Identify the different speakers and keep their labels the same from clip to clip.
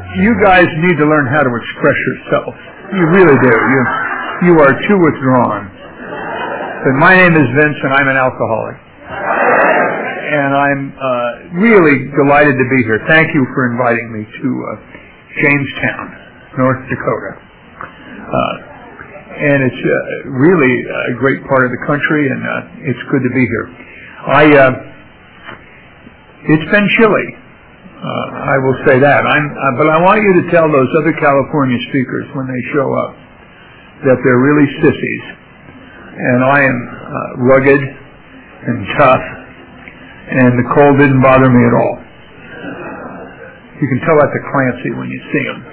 Speaker 1: You guys need to learn how to express yourself. You really do. You are too withdrawn. But my name is Vince, and I'm an alcoholic. And I'm really delighted to be here. Thank you for inviting me to Jamestown, North Dakota. And it's really a great part of the country, and it's good to be here. It's been chilly. I will say that. But I want you to tell those other California speakers when they show up that they're really sissies. And I am rugged and tough, and the cold didn't bother me at all. You can tell that to Clancy when you see him.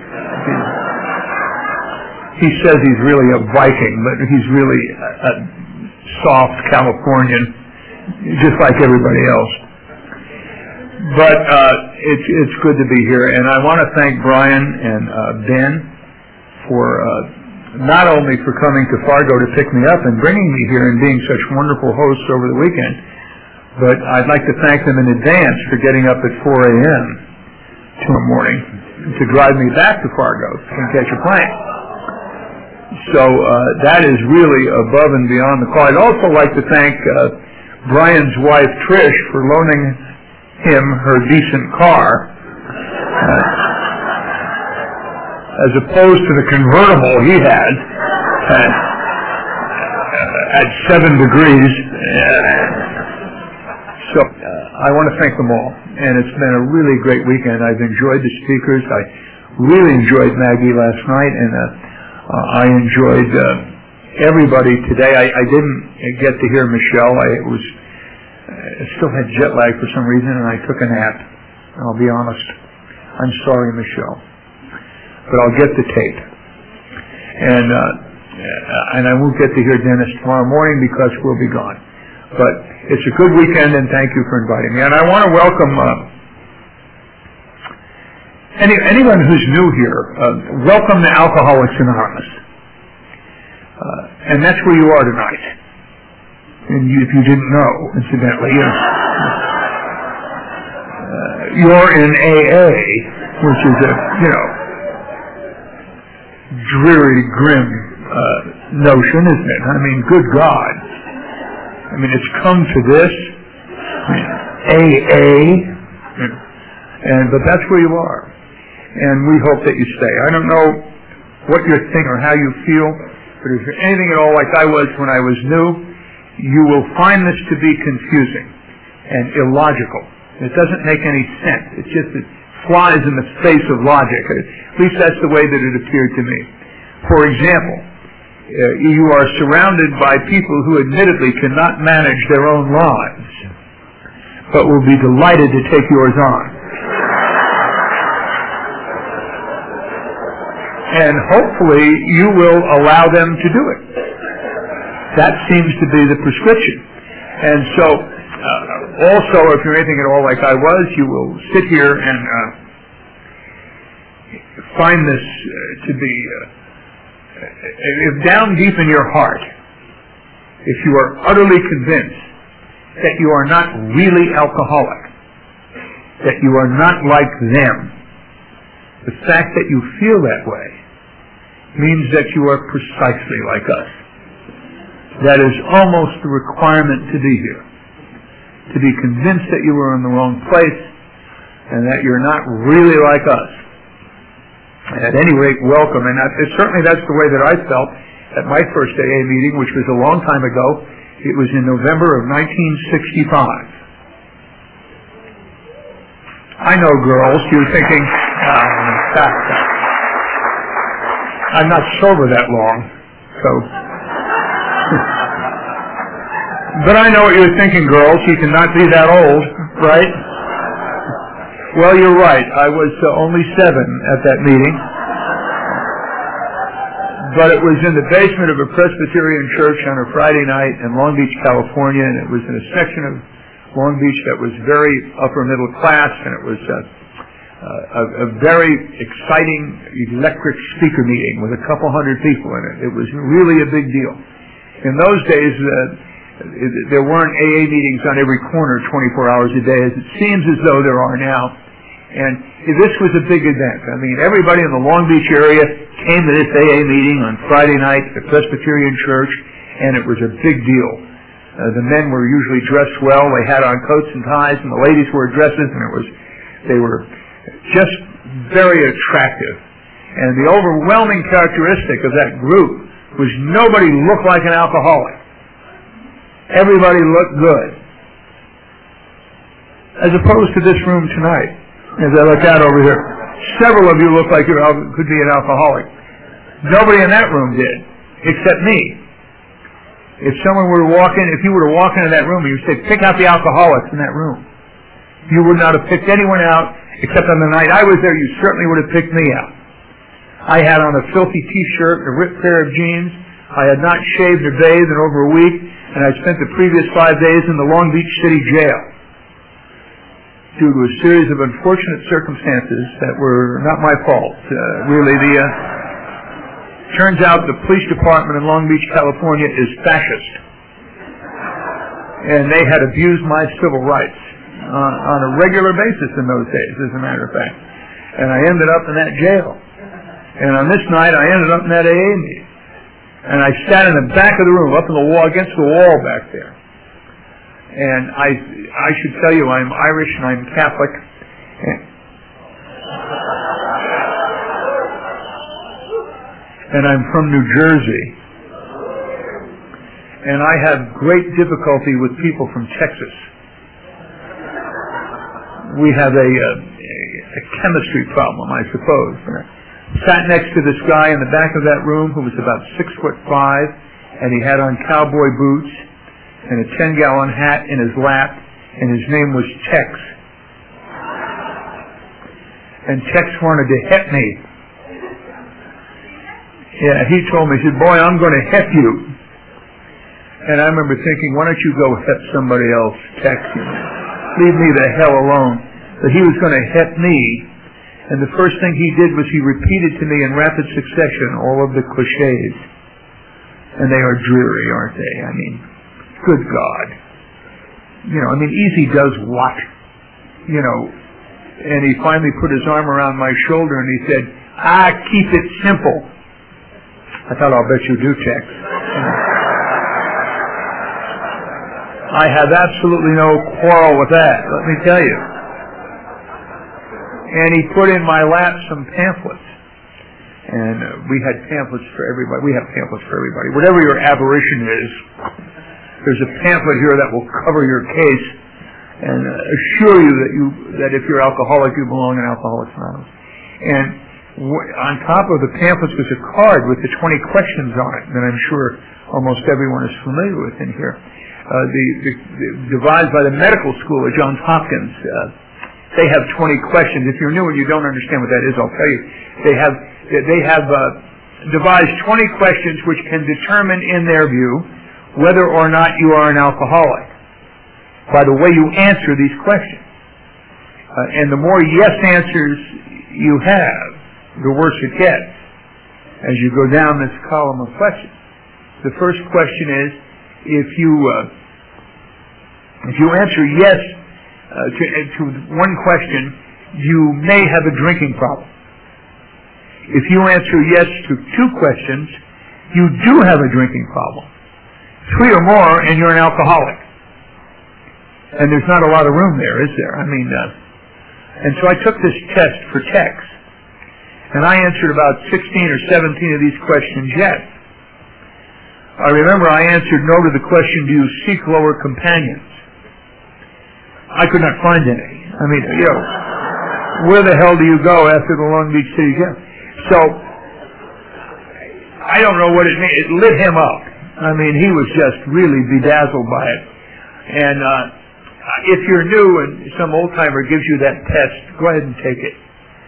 Speaker 1: He says he's really a Viking, but he's really a soft Californian, just like everybody else. But it's good to be here, and I want to thank Brian and Ben for not only for coming to Fargo to pick me up and bringing me here and being such wonderful hosts over the weekend, but I'd like to thank them in advance for getting up at 4 a.m. tomorrow morning to drive me back to Fargo and catch a plane. So that is really above and beyond the call. I'd also like to thank Brian's wife, Trish, for loaning him her decent car, as opposed to the convertible he had at 7 degrees. So I want to thank them all, and it's been a really great weekend. I've enjoyed the speakers. I really enjoyed Maggie last night, and I enjoyed everybody today. I didn't get to hear Michelle. I still had jet lag for some reason, and I took a nap. I'll be honest. I'm sorry, Michelle. But I'll get the tape. And I won't get to hear Dennis tomorrow morning because we'll be gone. But it's a good weekend, and thank you for inviting me. And I want to welcome anyone who's new here. Welcome to Alcoholics Anonymous. And that's where you are tonight. And if you didn't know, incidentally, you're in AA, which is a, dreary, grim notion, isn't it? I mean, good God. I mean, it's come to this. AA. But that's where you are. And we hope that you stay. I don't know what you're thinking or how you feel, but if you're anything at all like I was when I was new, you will find this to be confusing and illogical. It doesn't make any sense. It flies in the face of logic. At least that's the way that it appeared to me. For example, you are surrounded by people who admittedly cannot manage their own lives, but will be delighted to take yours on. And hopefully you will allow them to do it. That seems to be the prescription. And so, also, if you're anything at all like I was, you will sit here and find this to be, if down deep in your heart, if you are utterly convinced that you are not really alcoholic, that you are not like them, the fact that you feel that way means that you are precisely like us. That is almost the requirement to be here. To be convinced that you are in the wrong place and that you're not really like us. At any rate, welcome. And certainly that's the way that I felt at my first AA meeting, which was a long time ago. It was in November of 1965. I know, girls, you're thinking, I'm not sober that long, so... But I know what you're thinking, girls. You cannot be that old, right? Well, you're right. I was only 7 at that meeting. But it was in the basement of a Presbyterian church on a Friday night in Long Beach, California, and it was in a section of Long Beach that was very upper middle class, and it was a very exciting electric speaker meeting with a couple hundred people in it. It was really a big deal. In those days, there weren't AA meetings on every corner 24 hours a day, as it seems as though there are now. And this was a big event. I mean, everybody in the Long Beach area came to this AA meeting on Friday night at the Presbyterian Church, and it was a big deal. The men were usually dressed well. They had on coats and ties, and the ladies wore dresses, and they were just very attractive. And the overwhelming characteristic of that group was nobody looked like an alcoholic. Everybody looked good. As opposed to this room tonight. As I look out over here, several of you look like you could be an alcoholic. Nobody in that room did, except me. If you were to walk into that room and you said, pick out the alcoholics in that room, you would not have picked anyone out, except on the night I was there, you certainly would have picked me out. I had on a filthy t-shirt, a ripped pair of jeans. I had not shaved or bathed in over a week, and I spent the previous 5 days in the Long Beach City jail, due to a series of unfortunate circumstances that were not my fault. Turns out the police department in Long Beach, California is fascist. And they had abused my civil rights on a regular basis in those days, as a matter of fact. And I ended up in that jail. And on this night, I ended up in that AA meeting. And I sat in the back of the room, up in the wall, against the wall back there. And I should tell you, I'm Irish and I'm Catholic. And I'm from New Jersey. And I have great difficulty with people from Texas. We have a chemistry problem, I suppose. Sat next to this guy in the back of that room who was about 6'5", and he had on cowboy boots and a 10-gallon hat in his lap, and his name was Tex. And Tex wanted to hit me. Yeah, he told me, he said, boy, I'm going to hit you. And I remember thinking, why don't you go hit somebody else, Tex? Leave me the hell alone. But he was going to hit me. And the first thing he did was he repeated to me in rapid succession all of the cliches. And they are dreary, aren't they? I mean, good God. Easy does what? And he finally put his arm around my shoulder and he said, keep it simple. I thought, I'll bet you do, Tex. I have absolutely no quarrel with that, let me tell you. And he put in my lap some pamphlets. And we had pamphlets for everybody. We have pamphlets for everybody. Whatever your aberration is, there's a pamphlet here that will cover your case and assure you that if you're alcoholic, you belong in Alcoholics Anonymous. And on top of the pamphlets was a card with the 20 questions on it that I'm sure almost everyone is familiar with in here. Devised by the medical school at Johns Hopkins. They have 20 questions. If you're new and you don't understand what that is, I'll tell you. They have devised 20 questions which can determine, in their view, whether or not you are an alcoholic by the way you answer these questions. And the more yes answers you have, the worse it gets as you go down this column of questions. The first question is, if you answer yes to one question, you may have a drinking problem. If you answer yes to 2 questions, you do have a drinking problem. 3 or more, and you're an alcoholic. And there's not a lot of room there, is there? And so I took this test for Tex, and I answered about 16 or 17 of these questions yes. I remember I answered no to the question, do you seek lower companions? I could not find any. Where the hell do you go after the Long Beach City Jail? So, I don't know what it means. It lit him up. He was just really bedazzled by it. And if you're new and some old-timer gives you that test, go ahead and take it.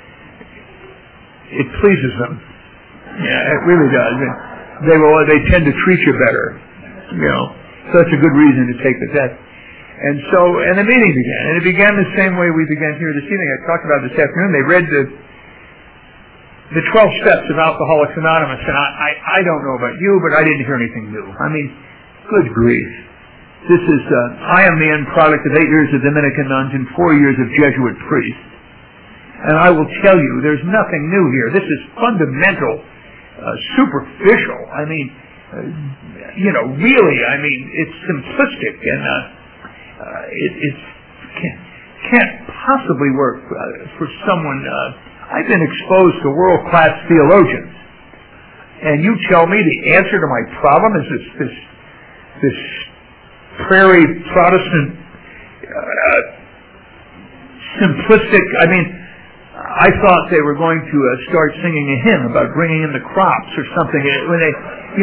Speaker 1: It pleases them. Yeah, it really does. They tend to treat you better. So that's a good reason to take the test. And the meeting began. And it began the same way we began here this evening. I talked about this afternoon. They read the 12 steps of Alcoholics Anonymous, and I don't know about you, but I didn't hear anything new. Good grief. This is, I am the end product of 8 years of Dominican nuns and 4 years of Jesuit priests. And I will tell you, there's nothing new here. This is fundamental, superficial. I mean, really, I mean, it's simplistic, and it can't possibly work for someone. I've been exposed to world-class theologians, and you tell me the answer to my problem is this prairie Protestant simplistic. I mean, I thought they were going to start singing a hymn about bringing in the crops or something. When they,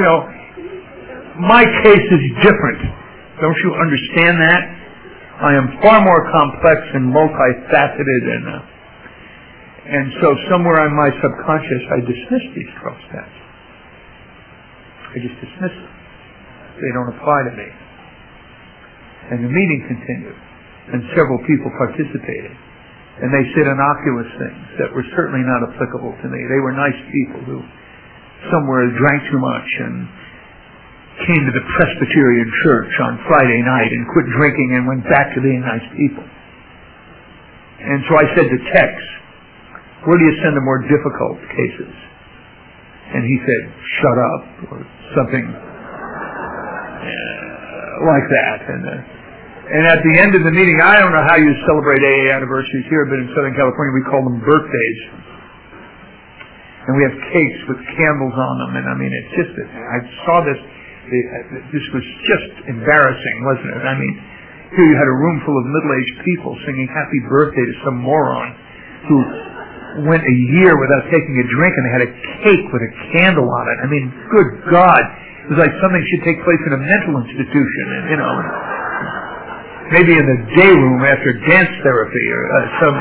Speaker 1: my case is different. Don't you understand that? I am far more complex and multifaceted, and so somewhere in my subconscious I dismiss these 12 steps. I just dismiss them. They don't apply to me. And the meeting continued, and several people participated. And they said innocuous things that were certainly not applicable to me. They were nice people who somewhere drank too much and came to the Presbyterian Church on Friday night and quit drinking and went back to being nice people. And so I said to Tex, where do you send the more difficult cases? And he said, shut up, or something like that. And at the end of the meeting, I don't know how you celebrate AA anniversaries here, but in Southern California we call them birthdays. And we have cakes with candles on them, and I mean, it's just, I saw this, this was just embarrassing, wasn't it? I mean, here you had a room full of middle-aged people singing happy birthday to some moron who went a year without taking a drink, and they had a cake with a candle on it. I mean, good God. It was like something should take place in a mental institution, and, maybe in the day room after dance therapy or some,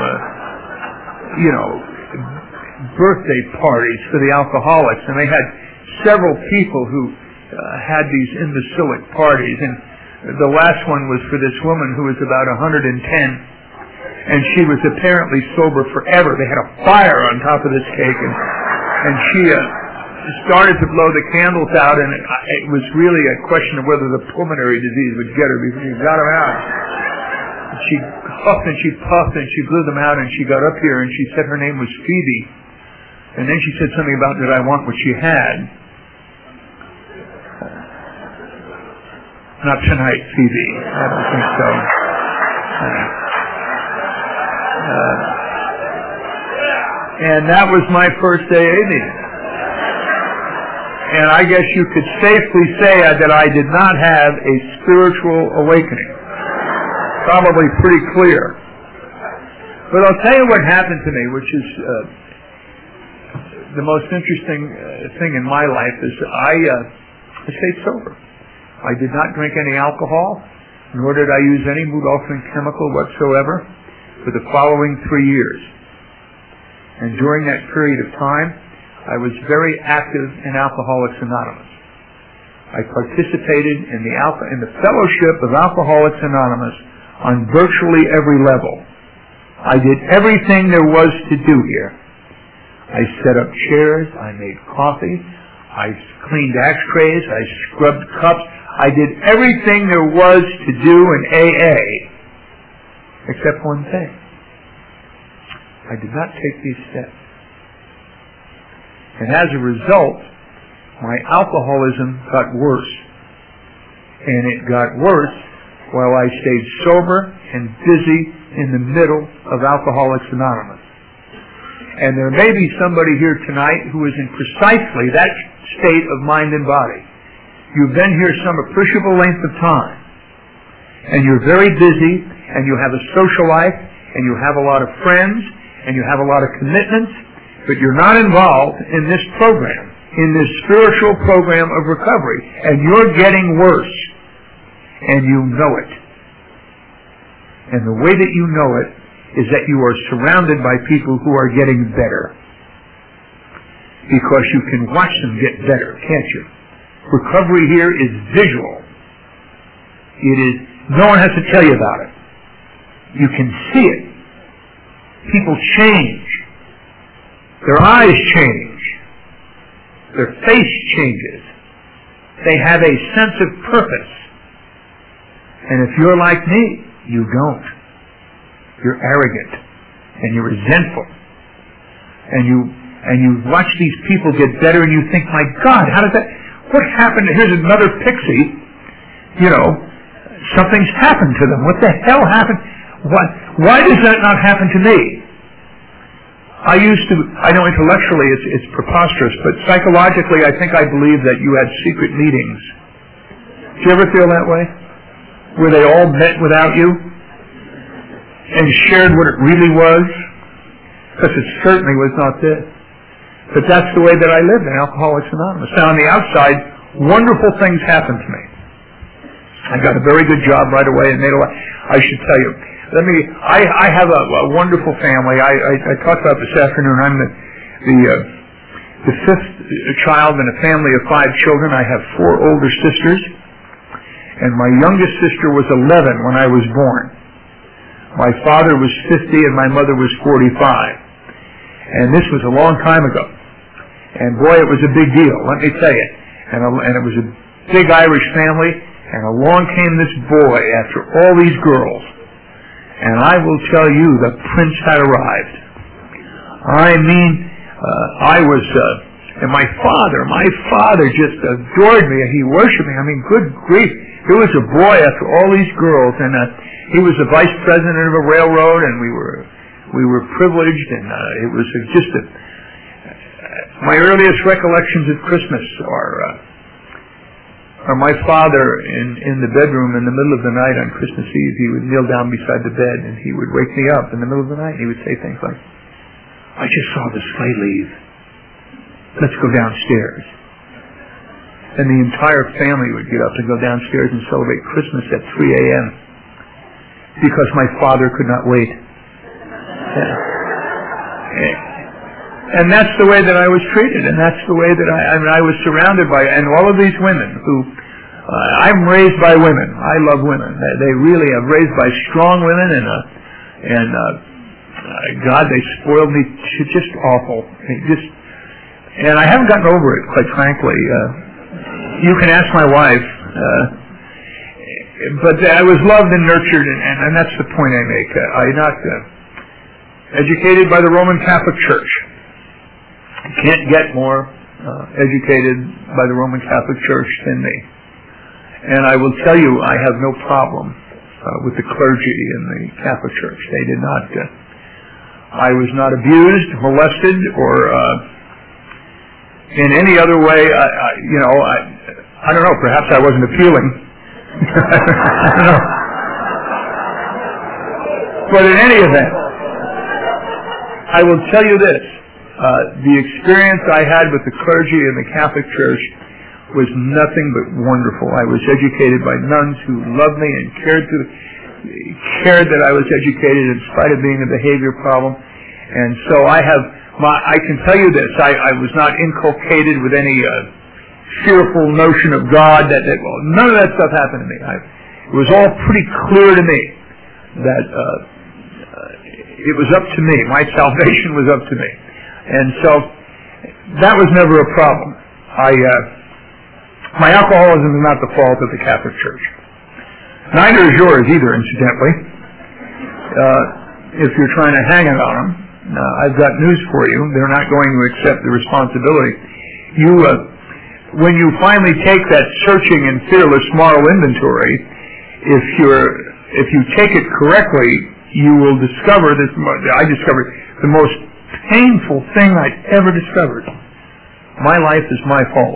Speaker 1: birthday parties for the alcoholics. And they had several people who had these imbecilic parties. And the last one was for this woman who was about 110, and she was apparently sober forever. They had a fire on top of this cake, and she started to blow the candles out, and it was really a question of whether the pulmonary disease would get her before you got them out. She huffed and she puffed and she blew them out, and she got up here and she said her name was Phoebe, and then she said something about, did I want what she had? Not tonight, Phoebe. I don't think so. And that was my first AA meeting. And I guess you could safely say that I did not have a spiritual awakening. Probably pretty clear. But I'll tell you what happened to me, which is the most interesting thing in my life, is I stayed sober. I did not drink any alcohol, nor did I use any mood-altering chemical whatsoever for the following 3 years. And during that period of time, I was very active in Alcoholics Anonymous. I participated in the fellowship of Alcoholics Anonymous on virtually every level. I did everything there was to do here. I set up chairs, I made coffee, I cleaned ashtrays, I scrubbed cups. I did everything there was to do in AA, except one thing. I did not take these steps. And as a result, my alcoholism got worse. And it got worse while I stayed sober and busy in the middle of Alcoholics Anonymous. And there may be somebody here tonight who is in precisely that state of mind and body. You've been here some appreciable length of time, and you're very busy, and you have a social life, and you have a lot of friends, and you have a lot of commitments, but you're not involved in this program, in this spiritual program of recovery, and you're getting worse, and you know it. And the way that you know it is that you are surrounded by people who are getting better, because you can watch them get better, can't you? Recovery here is visual. It is, no one has to tell you about it. You can see it. People change. Their eyes change. Their face changes. They have a sense of purpose. And if you're like me, you don't. You're arrogant, and you're resentful, and you watch these people get better, and you think, my God, how does that? What happened? Here's another pixie. Something's happened to them. What the hell happened? Why does that not happen to me? I know intellectually it's preposterous, but psychologically I think I believe that you had secret meetings. Do you ever feel that way? Where they all met without you and shared what it really was? Because it certainly was not this. But that's the way that I lived in Alcoholics Anonymous. Now on the outside, wonderful things happened to me. I got a very good job right away and made a lot. I should tell you. I have a wonderful family. I talked about this afternoon. I'm the fifth child in a family of 5 children. I have 4 older sisters, and my youngest sister was 11 when I was born. My father was 50 and my mother was 45. And this was a long time ago. And boy, it was a big deal, let me tell you. And it was a big Irish family, and along came this boy after all these girls. And I will tell you, the prince had arrived. I mean, and my father just adored me, and he worshipped me. I mean, good grief. Here was a boy after all these girls, and he was the vice president of a railroad, and we were privileged, and it was just my earliest recollections of Christmas are my father in the bedroom in the middle of the night on Christmas Eve. He would kneel down beside the bed and he would wake me up in the middle of the night. He would say things like, I just saw the sleigh leave. Let's go downstairs. And the entire family would get up and go downstairs and celebrate Christmas at 3 a.m. because my father could not wait. And that's the way that I was treated, and that's the way that I was surrounded by, and all of these women who, I'm raised by women. I love women. They really have raised by strong women, and God, they spoiled me just awful. And I haven't gotten over it, quite frankly. You can ask my wife, but I was loved and nurtured, and that's the point I make. I'm not educated by the Roman Catholic Church. You can't get more educated by the Roman Catholic Church than me. And I will tell you, I have no problem with the clergy in the Catholic Church. They did not. I was not abused, molested, or in any other way. I don't know. Perhaps I wasn't appealing. I don't know. But in any event, I will tell you this. The experience I had with the clergy in the Catholic Church was nothing but wonderful. I was educated by nuns who loved me and cared that I was educated in spite of being a behavior problem. And so I can tell you this, I was not inculcated with any fearful notion of God. None of that stuff happened to me. It was all pretty clear to me that it was up to me. My salvation was up to me. And so that was never a problem. My alcoholism is not the fault of the Catholic Church. Neither is yours either, incidentally. If you're trying to hang it on them, I've got news for you. They're not going to accept the responsibility. When you finally take that searching and fearless moral inventory, if you take it correctly, you will discover this. I discovered the most painful thing I'd ever discovered. My life is my fault.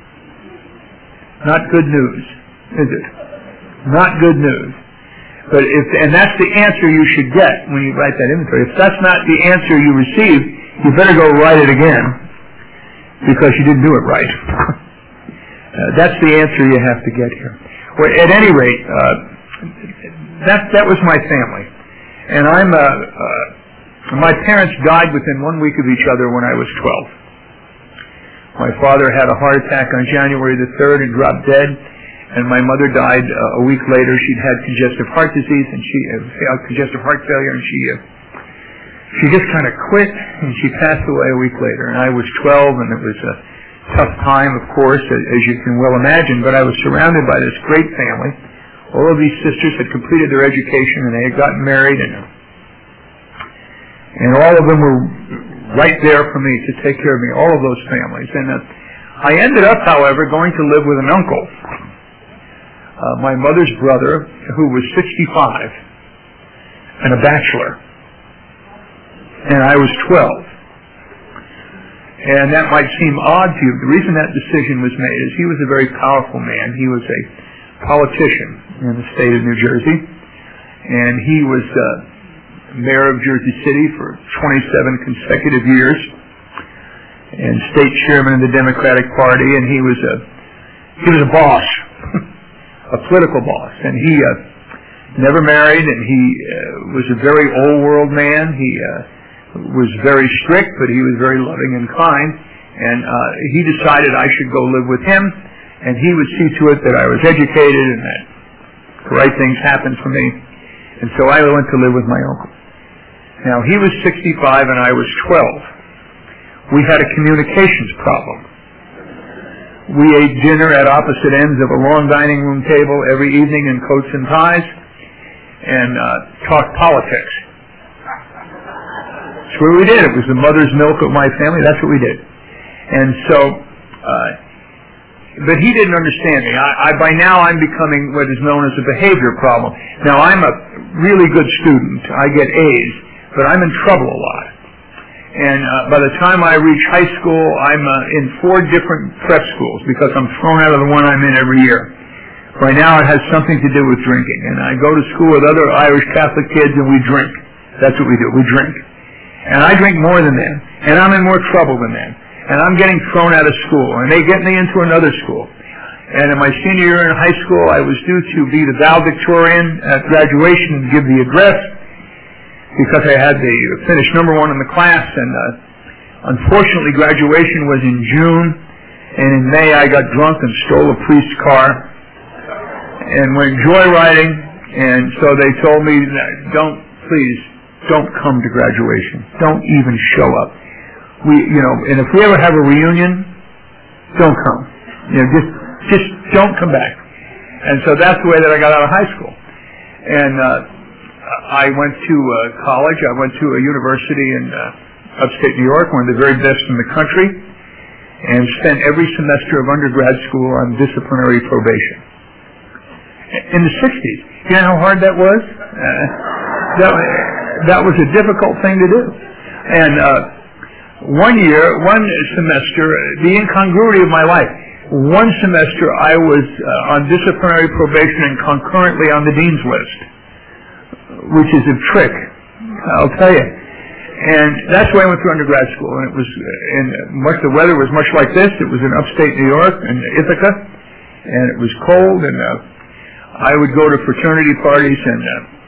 Speaker 1: Not good news, is it? Not good news. But and that's the answer you should get when you write that inventory. If that's not the answer you receive, you better go write it again because you didn't do it right. That's the answer you have to get here. Well, at any rate, that was my family, and my parents died within 1 week of each other when I was 12. My father had a heart attack on January the 3rd and dropped dead, and my mother died a week later. She'd had congestive heart disease and congestive heart failure, and she just kind of quit, and she passed away a week later. And I was 12, and it was a tough time, of course, as you can well imagine. But I was surrounded by this great family. All of these sisters had completed their education, and they had gotten married, and all of them were right there for me to take care of me, all of those families. And I ended up, however, going to live with an uncle, my mother's brother, who was 65 and a bachelor, and I was 12. And that might seem odd to you. The reason that decision was made is he was a very powerful man. He was a politician in the state of New Jersey, and he was mayor of Jersey City for 27 consecutive years and state chairman of the Democratic Party, and he was a boss, a political boss, and he never married, and he was a very old world man. He was very strict, but he was very loving and kind, and he decided I should go live with him, and he would see to it that I was educated and that the right things happened for me. And so I went to live with my uncle. Now, he was 65 and I was 12. We had a communications problem. We ate dinner at opposite ends of a long dining room table every evening in coats and ties and talked politics. That's what we did. It was the mother's milk of my family. That's what we did. And so, but he didn't understand me. By now I'm becoming what is known as a behavior problem. Now, I'm a really good student. I get A's, but I'm in trouble a lot. And by the time I reach high school, I'm in 4 different prep schools because I'm thrown out of the one I'm in every year. Right now it has something to do with drinking. And I go to school with other Irish Catholic kids and we drink. That's what we do. We drink. And I drink more than them. And I'm in more trouble than them. And I'm getting thrown out of school. And they get me into another school. And in my senior year in high school, I was due to be the valedictorian at graduation and give the address because I had the finished number 1 in the class. And unfortunately, graduation was in June. And in May, I got drunk and stole a priest's car and went joyriding. And so they told me, please don't come to graduation. Don't even show up. And if we ever have a reunion, don't come. Just don't come back. And so that's the way that I got out of high school. And I went to college. I went to a university in upstate New York, one of the very best in the country, and spent every semester of undergrad school on disciplinary probation. In the 60s. You know how hard that was? That was a difficult thing to do. And one semester, the incongruity of my life, one semester I was on disciplinary probation and concurrently on the dean's list, which is a trick, I'll tell you. And that's why I went through undergrad school. And it was, the weather was much like this. It was in upstate New York, in Ithaca, and it was cold. And I would go to fraternity parties, and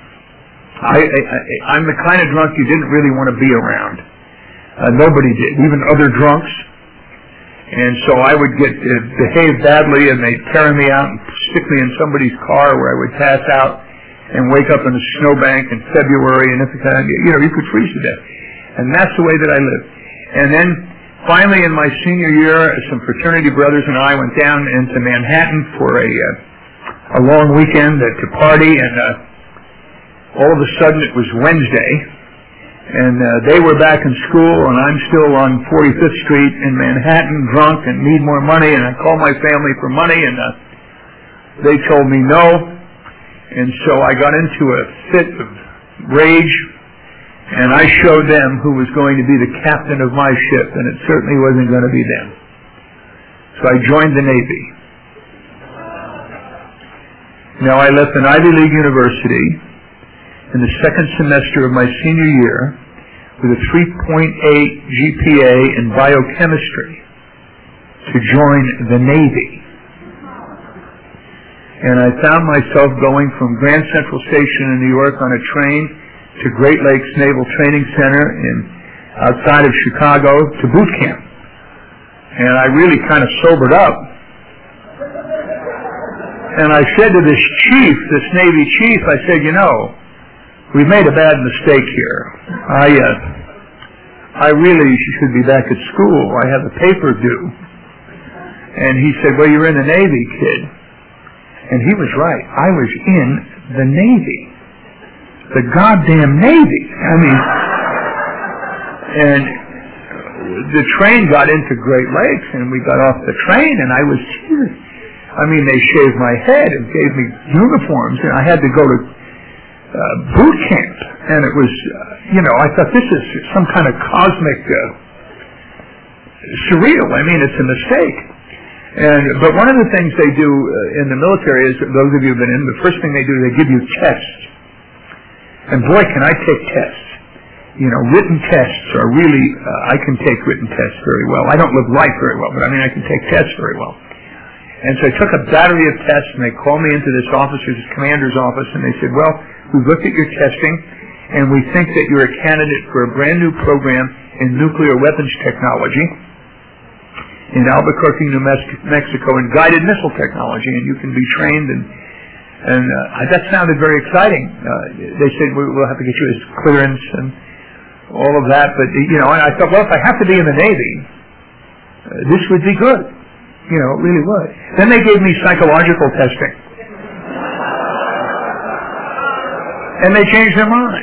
Speaker 1: I'm the kind of drunk you didn't really want to be around. Nobody did, even other drunks. And so I would behave badly, and they'd carry me out and stick me in somebody's car where I would pass out and wake up in a snowbank in February in Ithaca. You could freeze to death. And that's the way that I lived. And then finally in my senior year, some fraternity brothers and I went down into Manhattan for a long weekend to party, and all of a sudden it was Wednesday. And they were back in school, and I'm still on 45th Street in Manhattan, drunk and need more money. And I called my family for money, and they told me no. And so I got into a fit of rage, and I showed them who was going to be the captain of my ship, and it certainly wasn't going to be them. So I joined the Navy. Now I left an Ivy League university in the second semester of my senior year with a 3.8 GPA in biochemistry to join the Navy. And I found myself going from Grand Central Station in New York on a train to Great Lakes Naval Training Center outside of Chicago to boot camp. And I really kind of sobered up. And I said to this chief, this Navy chief, I said, we made a bad mistake here. I really should be back at school. I have a paper due. And he said, well, you're in the Navy, kid. And he was right. I was in the Navy. The goddamn Navy. And the train got into Great Lakes, and we got off the train, and I was serious. I mean, they shaved my head and gave me uniforms, and I had to go to boot camp. And it was, I thought this is some kind of cosmic surreal. I mean, it's a mistake. But one of the things they do in the military is, those of you who've been in, the first thing they do is they give you tests. And boy, can I take tests. Written tests are really, I can take written tests very well. I don't live life very well, but I mean, I can take tests very well. And so I took a battery of tests, and they called me into this commander's office, and they said, well, we've looked at your testing, and we think that you're a candidate for a brand new program in nuclear weapons technology in Albuquerque, New Mexico, in guided missile technology, and you can be trained. And that sounded very exciting. They said, we'll have to get you his clearance and all of that. But, and I thought, well, if I have to be in the Navy, this would be good. It really would. Then they gave me psychological testing. And they changed their mind.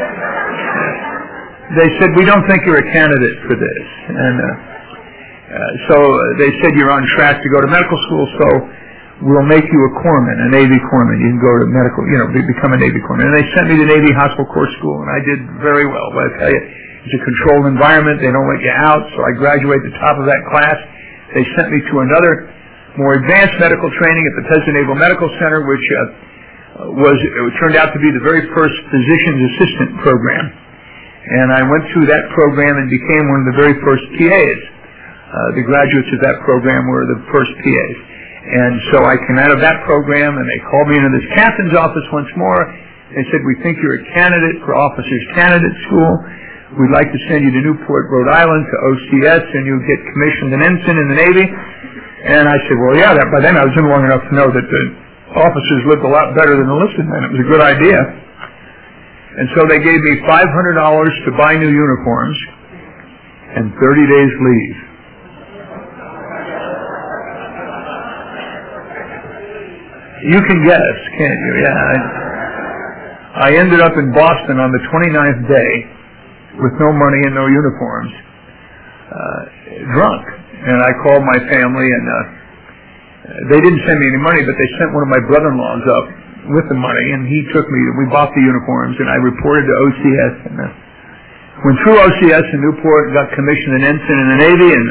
Speaker 1: They said, we don't think you're a candidate for this. And so they said, you're on track to go to medical school, so we'll make you a corpsman, a Navy corpsman. You can go to medical, become a Navy corpsman. And they sent me to Navy Hospital Corps School, and I did very well. But I tell you, it's a controlled environment. They don't let you out, so I graduated at the top of that class. They sent me to another more advanced medical training at the Bethesda Naval Medical Center, which it turned out to be the very first physician's assistant program. And I went through that program and became one of the very first PAs. The graduates of that program were the first PAs. And so I came out of that program, and they called me into this captain's office once more. They said, we think you're a candidate for Officers Candidate School. We'd like to send you to Newport, Rhode Island, to OCS, and you'll get commissioned an ensign in the Navy. And I said, well, yeah, by then I was in long enough to know that the officers lived a lot better than enlisted men. It was a good idea. And so they gave me $500 to buy new uniforms and 30 days leave. You can guess, can't you? Yeah. I ended up in Boston on the 29th day with no money and no uniforms, drunk. And I called my family, and they didn't send me any money, but they sent one of my brother-in-laws up with the money, and he took me. We bought the uniforms, and I reported to OCS, and went through OCS in Newport, and got commissioned an ensign in the Navy, and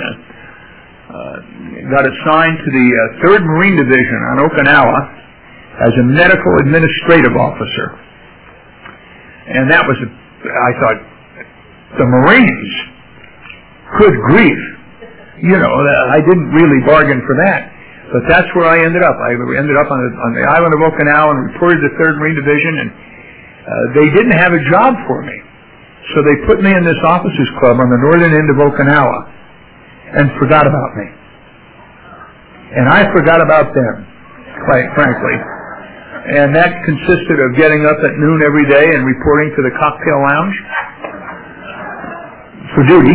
Speaker 1: got assigned to the 3rd Marine Division on Okinawa as a medical administrative officer. And that was, I thought, the Marines, good grief. I didn't really bargain for that. But that's where I ended up. I ended up on the island of Okinawa and reported to 3rd Marine Division, and they didn't have a job for me. So they put me in this officers' club on the northern end of Okinawa and forgot about me. And I forgot about them, quite frankly. And that consisted of getting up at noon every day and reporting to the cocktail lounge for duty.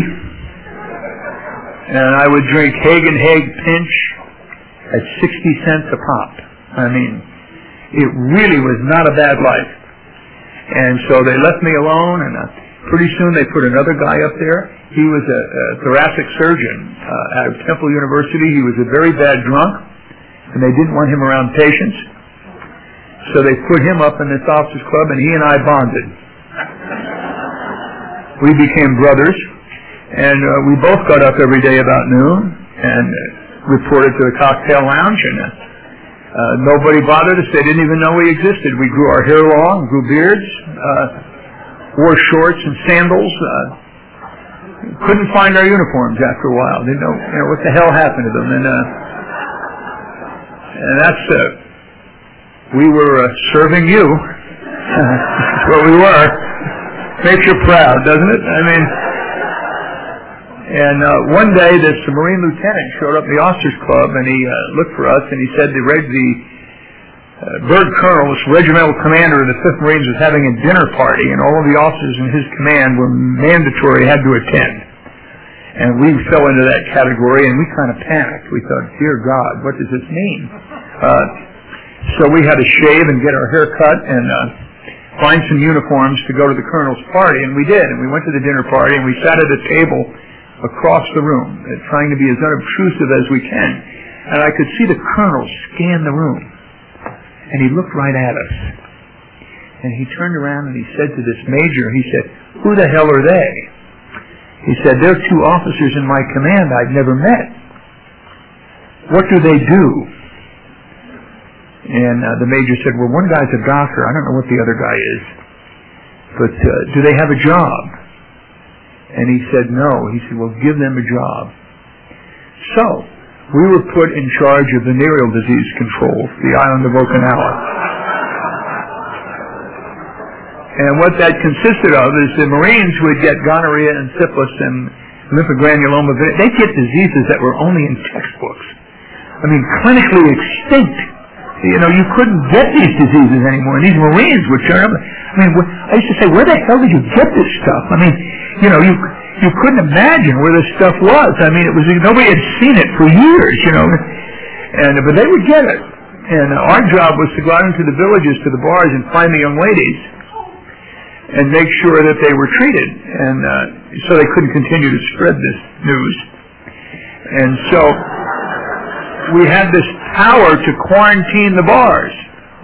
Speaker 1: And I would drink Hagen Hague Pinch at 60 cents a pop. I mean, it really was not a bad life. And so they left me alone, and pretty soon they put another guy up there. He was a thoracic surgeon out of Temple University. He was a very bad drunk, and they didn't want him around patients. So they put him up in this officers' club, and he and I bonded. We became brothers, and we both got up every day about noon and reported to the cocktail lounge, and nobody bothered us. They didn't even know we existed. We grew our hair long, grew beards, wore shorts and sandals. Couldn't find our uniforms after a while. Didn't know, what the hell happened to them. And that's we were serving you. That's what we were. Makes you proud, doesn't it? I mean. And one day, this Marine lieutenant showed up in the officers' club, and he looked for us, and he said the bird colonel, this regimental commander of the 5th Marines, was having a dinner party, and all of the officers in his command were mandatory, had to attend. And we fell into that category, and we kind of panicked. We thought, dear God, what does this mean? So we had to shave and get our hair cut and find some uniforms to go to the colonel's party, and we did. And we went to the dinner party, and we sat at a table across the room, trying to be as unobtrusive as we can. And I could see the colonel scan the room. And he looked right at us. And he turned around and he said to this major, he said, "Who the hell are they?" He said, "They're two officers in my command I've never met. What do they do?" And the major said, "Well, one guy's a doctor. I don't know what the other guy is. But do they have a job?" And he said, "No." He said, "Well, give them a job." So, we were put in charge of venereal disease control for the island of Okinawa. And what that consisted of is the Marines would get gonorrhea and syphilis and lymphogranuloma. They'd get diseases that were only in textbooks. I mean, clinically extinct. You know, you couldn't get these diseases anymore. And these Marines would turn up. I mean, I used to say, where the hell did you get this stuff? I mean, you know, you couldn't imagine where this stuff was. I mean, it was, nobody had seen it for years, you know. But they would get it. And our job was to go out into the villages, to the bars, and find the young ladies and make sure that they were treated. And so they couldn't continue to spread this news. And so we had this power to quarantine the bars.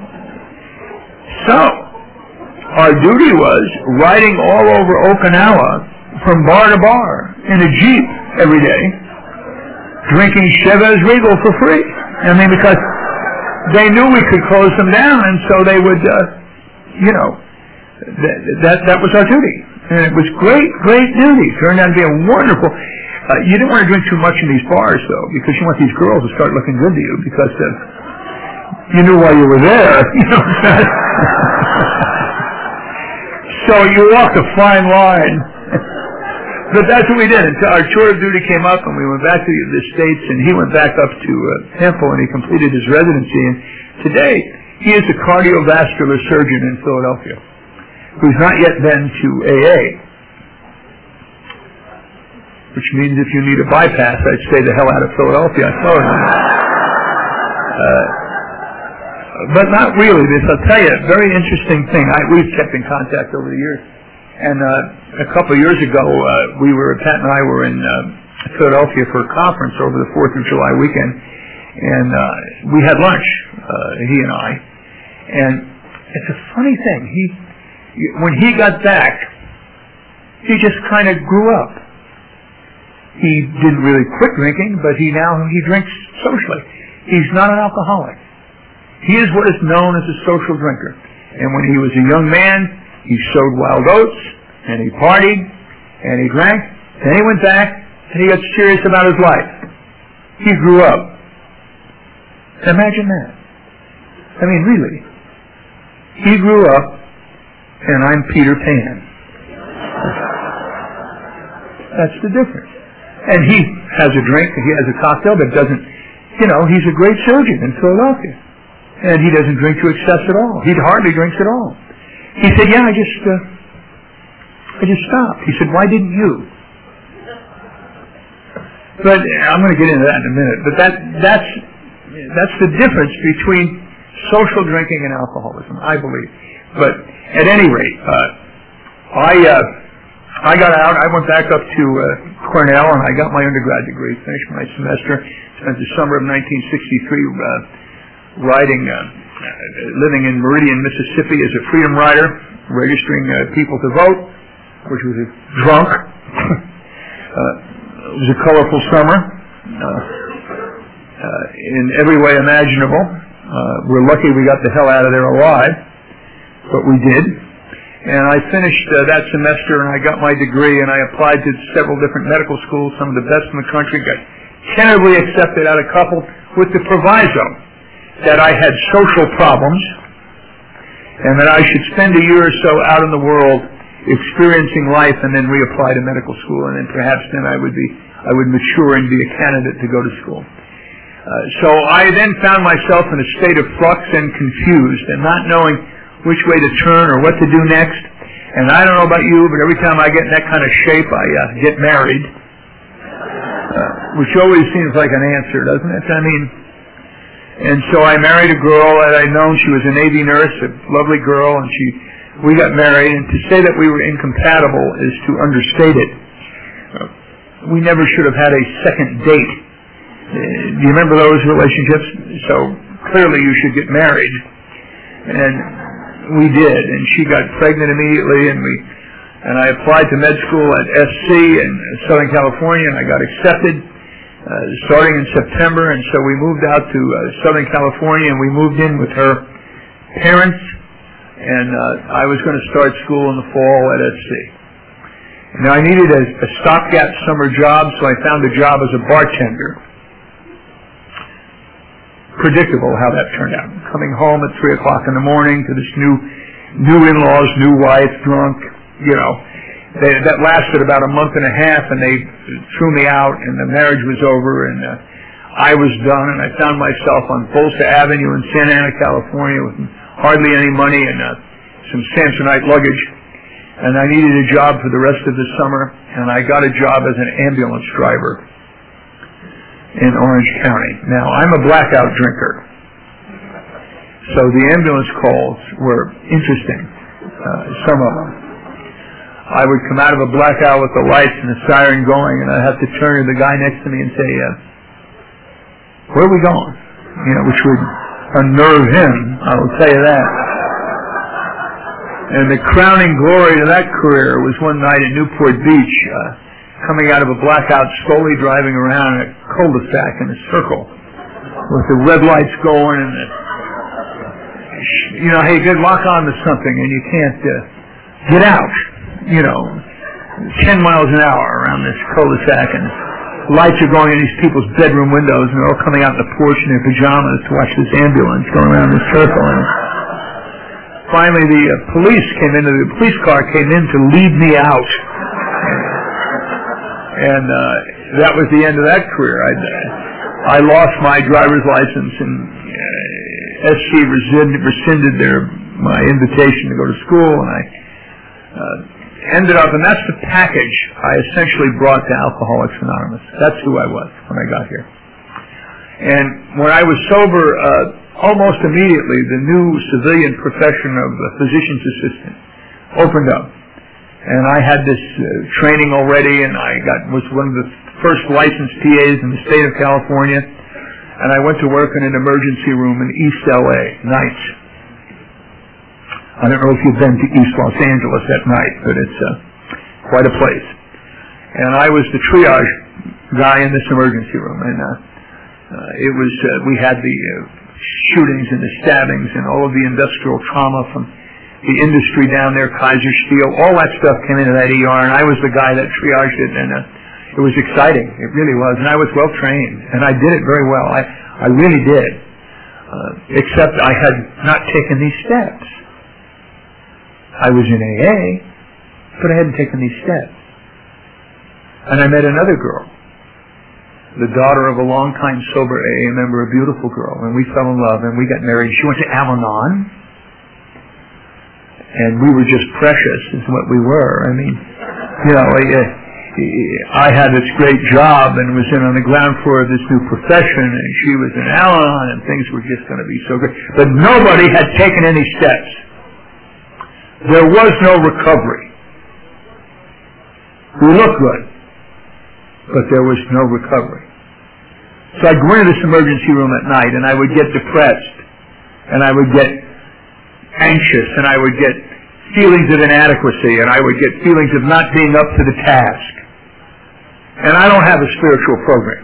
Speaker 1: So our duty was riding all over Okinawa from bar to bar in a Jeep every day, drinking Chivas Regal for free. I mean, because they knew we could close them down, and so they would, you know, that was our duty. And it was great duty. It turned out to be a wonderful... you didn't want to drink too much in these bars, though, because you want these girls to start looking good to you, because you knew why you were there. You know. So you walked a fine line. But that's what we did. Until our tour of duty came up, and we went back to the States, and he went back up to Temple, and he completed his residency. And today, he is a cardiovascular surgeon in Philadelphia, who's not yet been to AA. Which means if you need a bypass, I'd stay the hell out of Philadelphia. I told him. But not really. I'll tell you, a very interesting thing. We've kept in contact over the years. And a couple of years ago, Pat and I were in Philadelphia for a conference over the 4th of July weekend. And we had lunch, he and I. And it's a funny thing. When he got back, he just kind of grew up. He didn't really quit drinking, but he drinks socially. He's not an alcoholic. He is what is known as a social drinker. And when he was a young man, he sowed wild oats, and he partied, and he drank, then he went back, and he got serious about his life. He grew up. Imagine that. I mean, really. He grew up, and I'm Peter Pan. That's the difference. And he has a drink, he has a cocktail, but doesn't, you know, he's a great surgeon in Philadelphia. And he doesn't drink to excess at all. He hardly drinks at all. He said, yeah, I just stopped. He said, why didn't you? But I'm going to get into that in a minute. But that's the difference between social drinking and alcoholism, I believe. But at any rate, I got out. I went back up to Cornell, and I got my undergrad degree, finished my semester, spent the summer of 1963 living in Meridian, Mississippi as a freedom rider, registering people to vote, which was a drunk. It was a colorful summer in every way imaginable. We're lucky we got the hell out of there alive, but we did. And I finished that semester, and I got my degree, and I applied to several different medical schools, some of the best in the country, got tentatively accepted out of a couple with the proviso that I had social problems, and that I should spend a year or so out in the world experiencing life, and then reapply to medical school, and then perhaps then I would mature and be a candidate to go to school. So I then found myself in a state of flux and confused, and not knowing which way to turn or what to do next. And I don't know about you, but every time I get in that kind of shape, I get married, which always seems like an answer, doesn't it? I mean, and so I married a girl that I'd known. She was a Navy nurse, a lovely girl, and we got married. And to say that we were incompatible is to understate it. we never should have had a second date. Do you remember those relationships? So clearly you should get married. And we did, and she got pregnant immediately, and I applied to med school at SC in Southern California, and I got accepted starting in September, and so we moved out to Southern California, and we moved in with her parents, and I was going to start school in the fall at SC. Now I needed a stopgap summer job, so I found a job as a bartender. Predictable how that turned out. Coming home at 3 o'clock in the morning to this new in-laws, new wife, drunk, that lasted about a month and a half, and they threw me out, and the marriage was over, and I was done, and I found myself on Bolsa Avenue in Santa Ana, California, with hardly any money and some Samsonite luggage, and I needed a job for the rest of the summer, and I got a job as an ambulance driver in Orange County. Now, I'm a blackout drinker, so the ambulance calls were interesting, some of them. I would come out of a blackout with the lights and the siren going, and I'd have to turn to the guy next to me and say, where are we going? Which would unnerve him, I will tell you that. And the crowning glory to that career was one night in Newport Beach, coming out of a blackout, slowly driving around in a cul-de-sac in a circle with the red lights going, and hey, you lock on to something and you can't get out, 10 miles an hour around this cul-de-sac, and lights are going in these people's bedroom windows, and they're all coming out in the porch in their pajamas to watch this ambulance going around this circle. And finally the police car came in to lead me out. And that was the end of that career. I lost my driver's license, and SC rescinded my invitation to go to school, and I ended up, and that's the package I essentially brought to Alcoholics Anonymous. That's who I was when I got here. And when I was sober, almost immediately, the new civilian profession of physician's assistant opened up. And I had this training already, and I was one of the first licensed PAs in the state of California, and I went to work in an emergency room in East LA, nights. I don't know if you've been to East Los Angeles at night, but it's quite a place. And I was the triage guy in this emergency room, and we had the shootings and the stabbings and all of the industrial trauma from the industry down there, Kaiser Steel, all that stuff came into that ER, and I was the guy that triaged it, and it was exciting. It really was, and I was well trained, and I did it very well. I really did, except I had not taken these steps. I was in AA, but I hadn't taken these steps. And I met another girl, the daughter of a longtime sober AA member, a beautiful girl, and we fell in love, and we got married. She went to Al-Anon. And we were just precious, is what we were. I mean, I had this great job and was on the ground floor of this new profession, and she was in Al-Anon, and things were just going to be so great. But nobody had taken any steps. There was no recovery. We looked good, but there was no recovery. So I'd go into this emergency room at night, and I would get depressed, and I would get anxious, and I would get feelings of inadequacy, and I would get feelings of not being up to the task. And I don't have a spiritual program,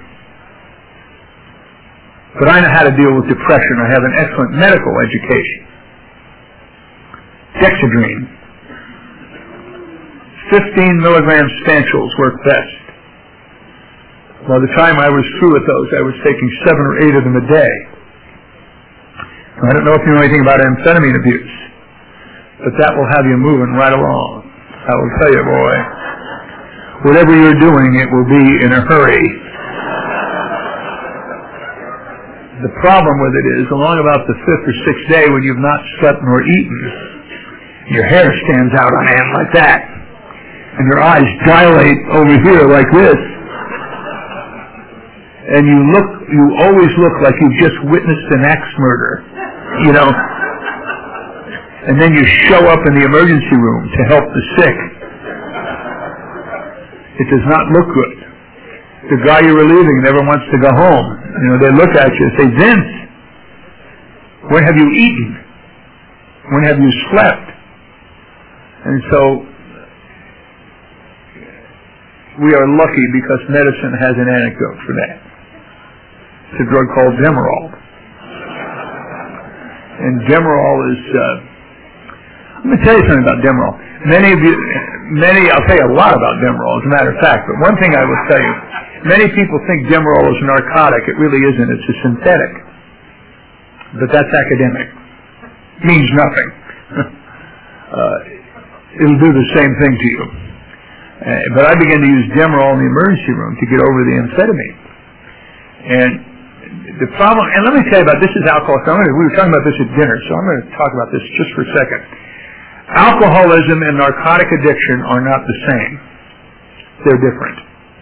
Speaker 1: but I know how to deal with depression. I have an excellent medical education. Dexedrine. 15 milligram Stanchels work best. By the time I was through with those, I was taking 7 or 8 of them a day. I don't know if you know anything about amphetamine abuse, but that will have you moving right along. I will tell you, boy, whatever you're doing, it will be in a hurry. The problem with it is, along about the 5th or 6th day when you've not slept nor eaten, your hair stands out on end like that, and your eyes dilate over here like this, and you always look like you've just witnessed an axe murder. And then you show up in the emergency room to help the sick. It does not look good. the guy you're relieving never wants to go home. You know, they look at you and say, Vince, when have you eaten? When have you slept? And so we are lucky because medicine has an antidote for that. It's a drug called Demerol. And Demerol is, I'm going to tell you something about Demerol. I'll tell you a lot about Demerol, as a matter of fact, but one thing I will tell you, many people think Demerol is a narcotic. It really isn't. It's a synthetic. But that's academic. It means nothing. It'll do the same thing to you. But I began to use Demerol in the emergency room to get over the amphetamine. And the problem, and let me tell you about, this is alcohol. So we were talking about this at dinner, so I'm going to talk about this just for a second. Alcoholism and narcotic addiction are not the same. They're different.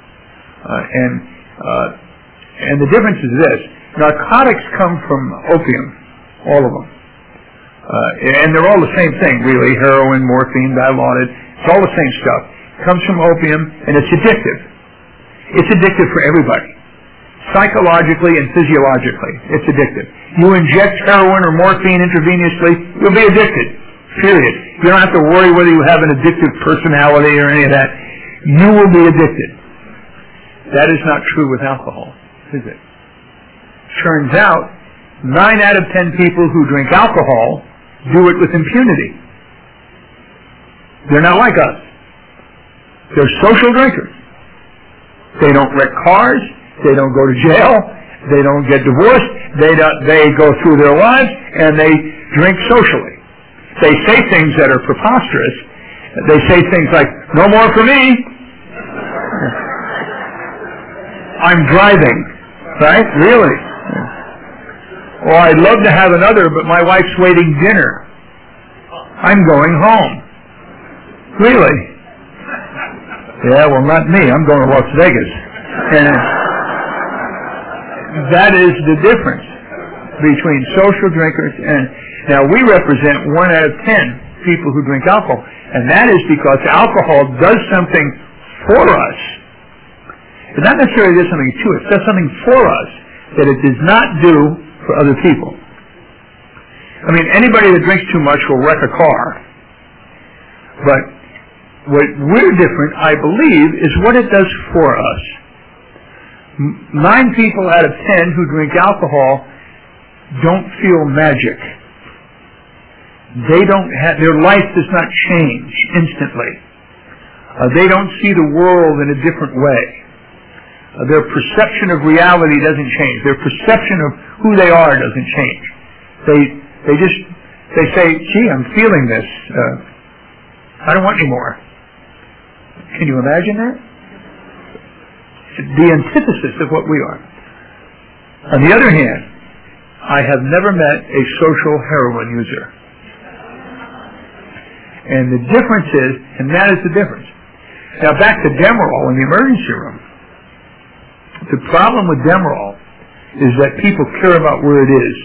Speaker 1: And the difference is this. Narcotics come from opium, all of them. And they're all the same thing, really. Heroin, morphine, Dilaudid. It's all the same stuff. It comes from opium, and it's addictive. It's addictive for everybody. Psychologically and physiologically, it's addictive. You inject heroin or morphine intravenously, you'll be addicted. Period. You don't have to worry whether you have an addictive personality or any of that. You will be addicted. That is not true with alcohol, is it? Turns out, 9 out of 10 people who drink alcohol do it with impunity. They're not like us. They're social drinkers. They don't wreck cars. They don't go to jail. They don't get divorced. They go through their lives and they drink socially. They say things that are preposterous. They say things like, "No more for me. I'm driving." Right? Really? Or, "I'd love to have another, but my wife's waiting dinner. I'm going home." Really? Yeah, well, not me. I'm going to Las Vegas. And that is the difference between social drinkers and... Now, we represent 1 out of 10 people who drink alcohol, and that is because alcohol does something for us. It not necessarily does something to us. It does something for us that it does not do for other people. I mean, anybody that drinks too much will wreck a car. But what we're different, I believe, is what it does for us. 9 people out of 10 who drink alcohol don't feel magic. They don't have, their life does not change instantly. They don't see the world in a different way. Their perception of reality doesn't change. Their perception of who they are doesn't change. They say, "Gee, I'm feeling this. I don't want any more." Can you imagine that? The antithesis of what we are. On the other hand, I have never met a social heroin user. And the difference is, and that is the difference. Now back to Demerol in the emergency room. The problem with Demerol is that people care about where it is.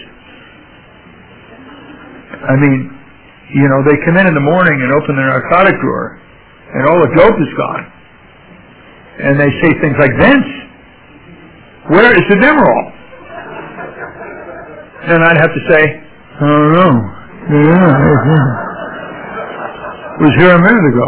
Speaker 1: I mean, you know, they come in the morning and open their narcotic drawer, and all the dope is gone. And they say things like, "Vince, where is the Demerol?" And I'd have to say, "I don't know. It was here a minute ago."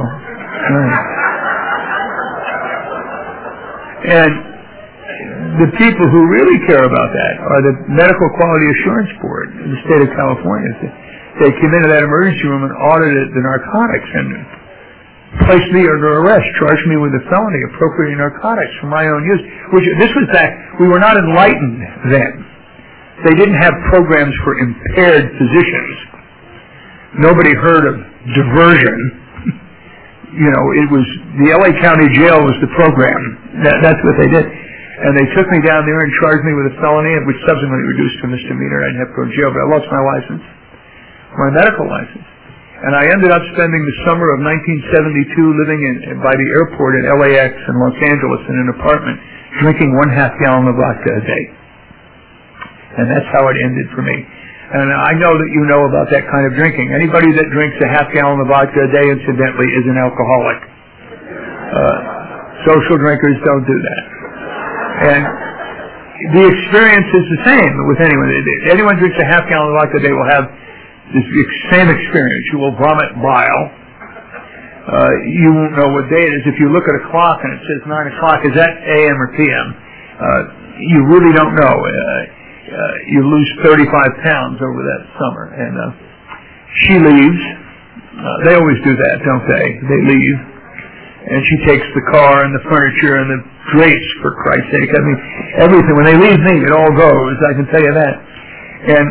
Speaker 1: And the people who really care about that are the Medical Quality Assurance Board in the state of California. They came into that emergency room and audited the narcotics and placed me under arrest, charged me with a felony appropriating narcotics for my own use. This was back, we were not enlightened then. They didn't have programs for impaired physicians. Nobody heard of diversion. You know, it was, the LA County Jail was the program. That's what they did. And they took me down there and charged me with a felony, which subsequently reduced to a misdemeanor. I didn't have to go to jail, but I lost my license, my medical license. And I ended up spending the summer of 1972 living by the airport at LAX in Los Angeles in an apartment, drinking 1/2 gallon of vodka a day. And that's how it ended for me. And I know that you know about that kind of drinking. Anybody that drinks a 1/2 gallon of vodka a day, incidentally, is an alcoholic. Social drinkers don't do that. And the experience is the same with anyone. Anyone drinks a half gallon of vodka, they will have this same experience. You will vomit bile. You won't know what day it is. If you look at a clock and it says 9 o'clock, is that AM or PM? You really don't know. You lose 35 pounds over that summer. And she leaves. They always do that, don't they? They leave. And she takes the car and the furniture and the drapes, for Christ's sake. I mean, everything. When they leave me, it all goes, I can tell you that. And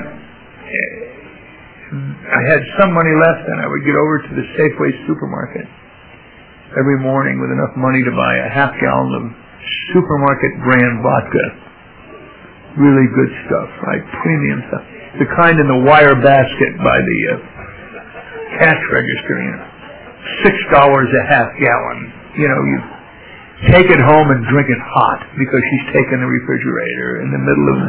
Speaker 1: I had some money left, and I would get over to the Safeway supermarket every morning with enough money to buy a half gallon of supermarket brand vodka. Really good stuff, right? Premium stuff. The kind in the wire basket by the cash register, you know. $6 a half gallon. You know, you take it home and drink it hot because she's taken the refrigerator in the middle of,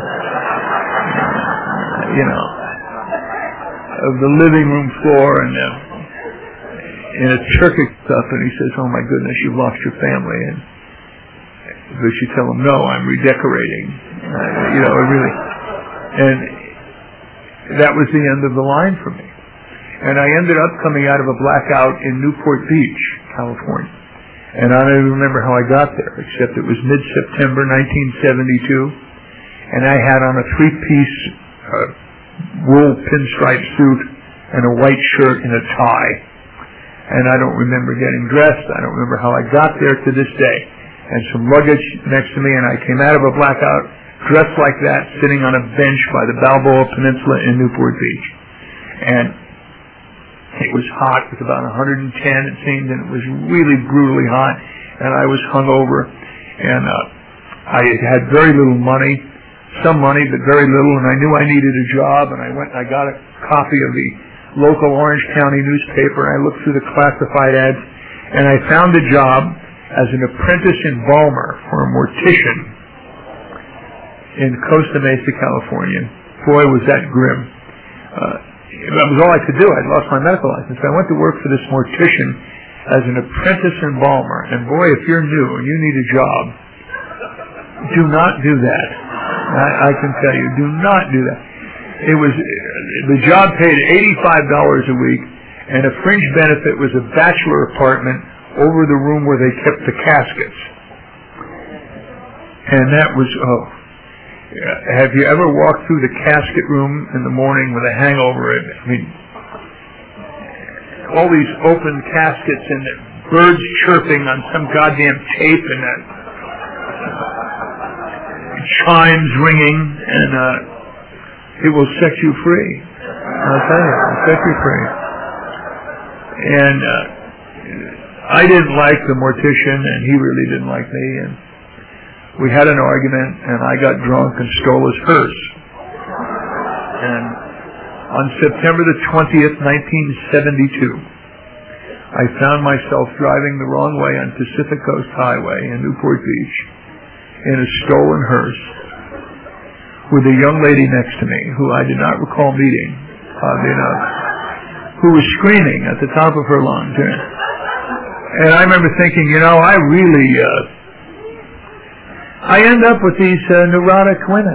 Speaker 1: you know, of the living room floor and in a Turkish stuff, and he says, "Oh my goodness, you've lost your family." And but she tell him, "No, I'm redecorating." You know, really, and that was the end of the line for me. And I ended up coming out of a blackout in Newport Beach, California. And I don't even remember how I got there, except it was mid-September 1972, and I had on a three-piece wool pinstripe suit and a white shirt and a tie. And I don't remember getting dressed. I don't remember how I got there to this day. And some luggage next to me, and I came out of a blackout dressed like that, sitting on a bench by the Balboa Peninsula in Newport Beach. And it was hot. It was about 110, it seemed, and it was really brutally hot. And I was hungover, and I had very little money, some money, but very little, and I knew I needed a job, and I went and I got a copy of the local Orange County newspaper, and I looked through the classified ads, and I found a job as an apprentice embalmer for a mortician in Costa Mesa, California. Boy, was that grim. That was all I could do. I'd lost my medical license. I went to work for this mortician as an apprentice embalmer. And boy, if you're new and you need a job, do not do that. I can tell you, do not do that. The job paid $85 a week, and a fringe benefit was a bachelor apartment over the room where they kept the caskets. And that was, have you ever walked through the casket room in the morning with a hangover? I mean, all these open caskets and birds chirping on some goddamn tape and chimes ringing, and it will set you free. I'll tell you, it'll set you free. And I didn't like the mortician, and he really didn't like me, and we had an argument, and I got drunk and stole his hearse. And on September the 20th, 1972, I found myself driving the wrong way on Pacific Coast Highway in Newport Beach in a stolen hearse with a young lady next to me who I did not recall meeting, oddly enough, who was screaming at the top of her lungs. And I remember thinking, you know, I end up with these neurotic women.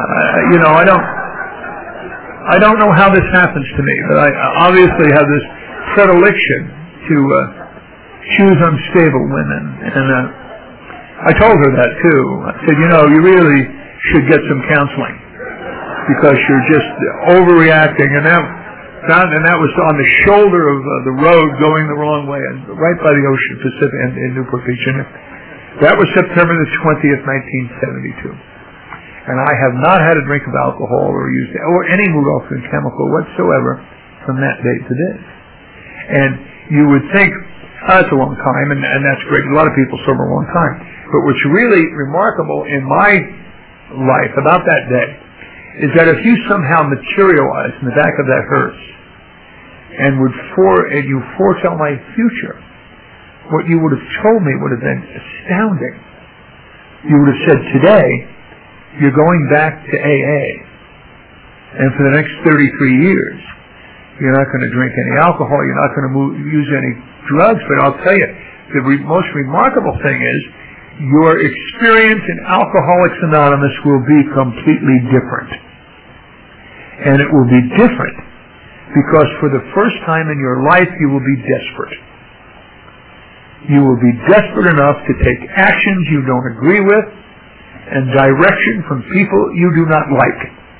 Speaker 1: I don't know how this happens to me, but I obviously have this predilection to choose unstable women. And I told her that too. I said, you know, you really should get some counseling because you're just overreacting. And that was on the shoulder of the road going the wrong way, and right by the Ocean Pacific in Newport Beach. And that was September the 20th, 1972. And I have not had a drink of alcohol or used or any morphine chemical whatsoever from that date to this. And you would think, that's a long time, and that's great. A lot of people sober a long time. But what's really remarkable in my life about that day is that if you somehow materialized in the back of that hearse and you foretell my future, what you would have told me would have been astounding. You would have said, today, you're going back to AA, and for the next 33 years, you're not going to drink any alcohol, you're not going to use any drugs, but I'll tell you, the most remarkable thing is, your experience in Alcoholics Anonymous will be completely different. And it will be different because for the first time in your life you will be desperate. You will be desperate enough to take actions you don't agree with and direction from people you do not like.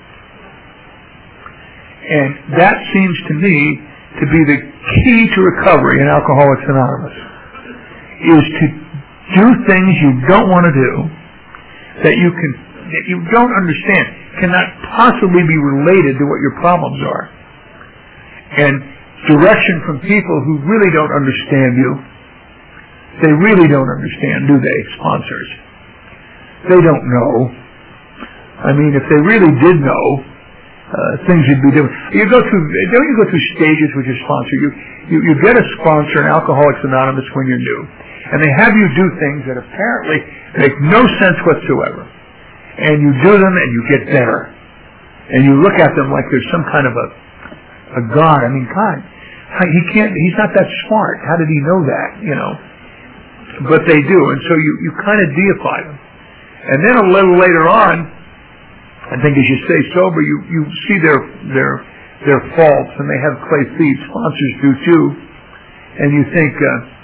Speaker 1: And that seems to me to be the key to recovery in Alcoholics Anonymous, is to do things you don't want to do, that you don't understand, cannot possibly be related to what your problems are. And direction from people who really don't understand you. They really don't understand, do they, sponsors? They don't know. I mean, if they really did know, things would be different. Don't you go through stages with your sponsor? You get a sponsor in Alcoholics Anonymous when you're new, and they have you do things that apparently make no sense whatsoever. And you do them and you get better. And you look at them like there's some kind of a God. I mean, God, he's not that smart. How did he know that, you know? But they do, and so you kind of deify them. And then a little later on, I think as you stay sober, you see their faults, and they have clay feet. Sponsors do too. And you think,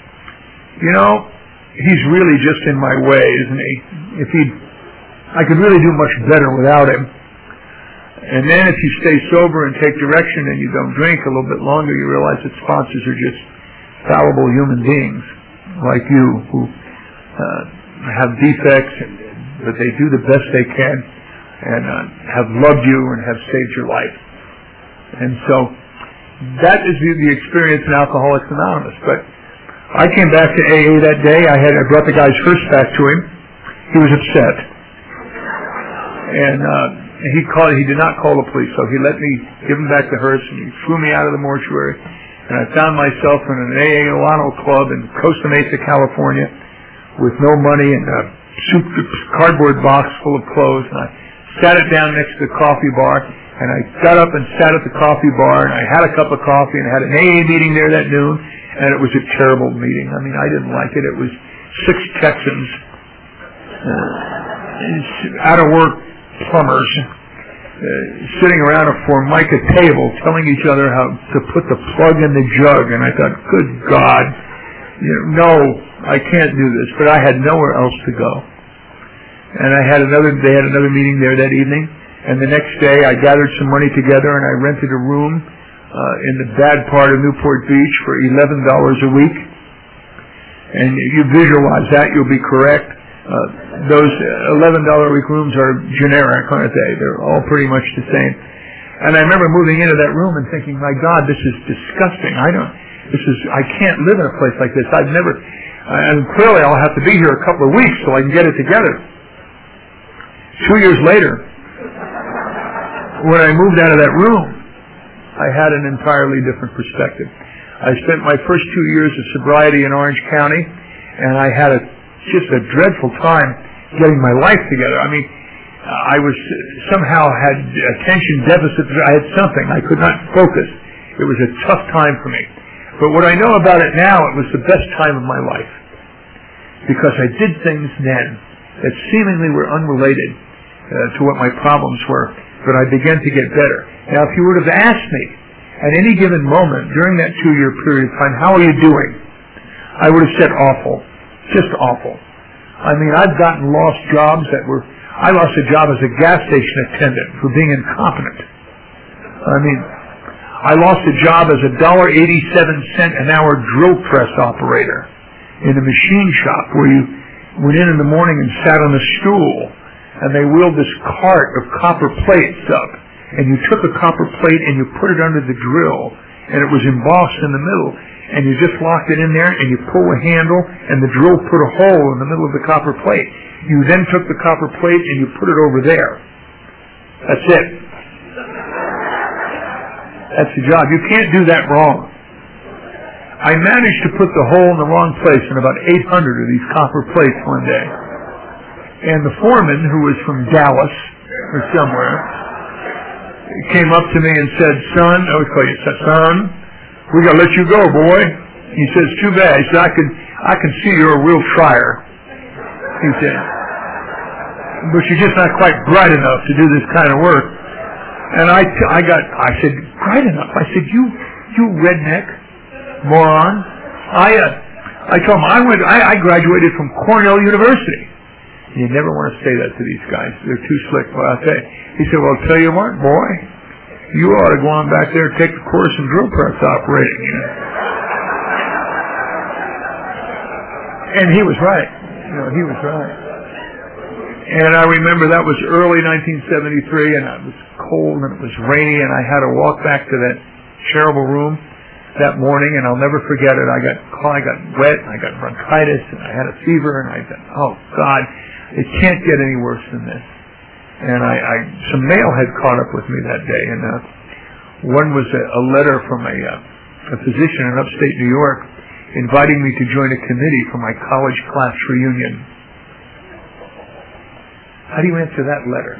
Speaker 1: he's really just in my way, isn't he? I could really do much better without him. And then if you stay sober and take direction and you don't drink a little bit longer, you realize that sponsors are just fallible human beings like you who have defects, but they do the best they can and have loved you and have saved your life. And so that is the experience in Alcoholics Anonymous. But I came back to AA that day. I brought the guy's hearse back to him. He was upset. And he did not call the police, so he let me give him back the hearse, and he threw me out of the mortuary. And I found myself in an AA Milano club in Costa Mesa, California, with no money and a cardboard box full of clothes. And I sat it down next to the coffee bar, and I got up and sat at the coffee bar, and I had a cup of coffee, and I had an AA meeting there that noon, and it was a terrible meeting. I mean, I didn't like it. It was 6 Texans, out-of-work plumbers, sitting around a Formica table telling each other how to put the plug in the jug. And I thought, good God, no, I can't do this. But I had nowhere else to go. And they had another meeting there that evening. And the next day I gathered some money together and I rented a room in the bad part of Newport Beach for $11 a week. And you visualize that, you'll be correct. Those $11 a week rooms are generic, aren't they? They're all pretty much the same. And I remember moving into that room and thinking, my God, this is disgusting. I can't live in a place like this. And clearly I'll have to be here a couple of weeks so I can get it together. 2 years later, when I moved out of that room, I had an entirely different perspective. I spent my first 2 years of sobriety in Orange County, and I had just a dreadful time getting my life together. I mean, I was somehow had attention deficit. I had something. I could not focus. It was a tough time for me. But what I know about it now, it was the best time of my life. Because I did things then that seemingly were unrelated to what my problems were. But I began to get better. Now, if you would have asked me at any given moment during that 2-year period of time, how are you doing? I would have said awful. Just awful. I mean, I've lost jobs I lost a job as a gas station attendant for being incompetent. I mean, I lost a job as a $1.87 an hour drill press operator in a machine shop where you went in the morning and sat on a stool and they wheeled this cart of copper plates up and you took a copper plate and you put it under the drill and it was embossed in the middle. And you just locked it in there, and you pull a handle, and the drill put a hole in the middle of the copper plate. You then took the copper plate, and you put it over there. That's it. That's the job. You can't do that wrong. I managed to put the hole in the wrong place in about 800 of these copper plates one day. And the foreman, who was from Dallas or somewhere, came up to me and said, son, I would call you son, we got to let you go, boy. He says, too bad. He said, I can see you're a real trier. He said, but you're just not quite bright enough to do this kind of work. And I said, bright enough? I said, you redneck moron. I told him I graduated from Cornell University. You never want to say that to these guys. They're too slick. But I say, he said, well, I'll tell you what, boy, you ought to go on back there and take the course in drill press operating. You know? And he was right. He was right. And I remember that was early 1973, and it was cold and it was rainy, and I had to walk back to that terrible room that morning, and I'll never forget it. I got wet, and I got bronchitis, and I had a fever, and I thought, oh God, it can't get any worse than this. And some mail had caught up with me that day, and one was a letter from a physician in upstate New York inviting me to join a committee for my college class reunion. How do you answer that letter?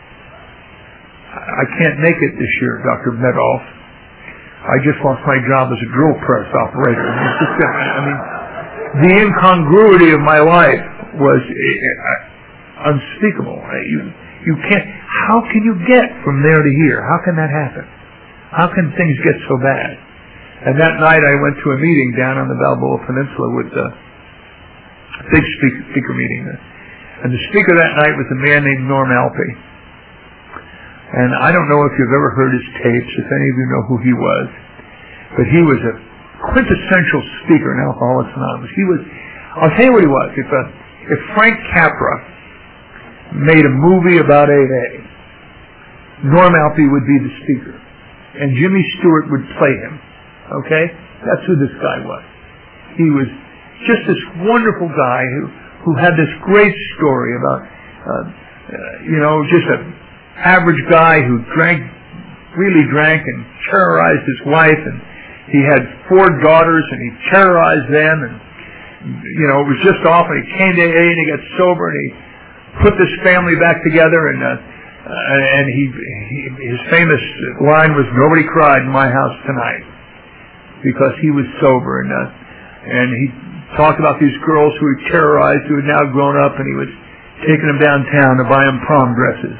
Speaker 1: I can't make it this year, Dr. Medoff. I just lost my job as a drill press operator. The incongruity of my life was unspeakable. You can't. How can you get from there to here? How can that happen? How can things get so bad? And that night I went to a meeting down on the Balboa Peninsula with a big speaker meeting. And the speaker that night was a man named Norm Alpe. And I don't know if you've ever heard his tapes, if any of you know who he was. But he was a quintessential speaker in Alcoholics Anonymous. I'll tell you what he was. If Frank Capra made a movie about AA, Norm Alpe would be the speaker. And Jimmy Stewart would play him. Okay? That's who this guy was. He was just this wonderful guy who had this great story about, just an average guy who really drank and terrorized his wife, and he had 4 daughters and he terrorized them, and it was just off, and he came to AA and he got sober and he put this family back together, and his famous line was, "Nobody cried in my house tonight," because he was sober, and he talked about these girls who he terrorized, who had now grown up, and he was taking them downtown to buy them prom dresses,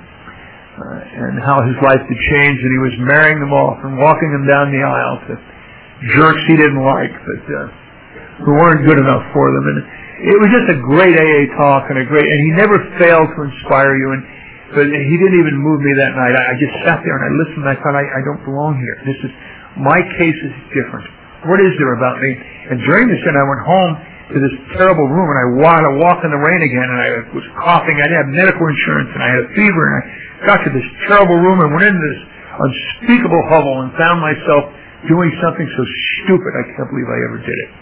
Speaker 1: and how his life had changed, and he was marrying them off and walking them down the aisle to jerks he didn't like, but who weren't good enough for them. And it was just a great AA talk, and he never failed to inspire you. But he didn't even move me that night. I just sat there and I listened, and I thought, I don't belong here. My case is different. What is there about me? And during this, I went home to this terrible room, and I walked in the rain again, and I was coughing. I didn't have medical insurance, and I had a fever, and I got to this terrible room and went into this unspeakable hovel and found myself doing something so stupid I can't believe I ever did it.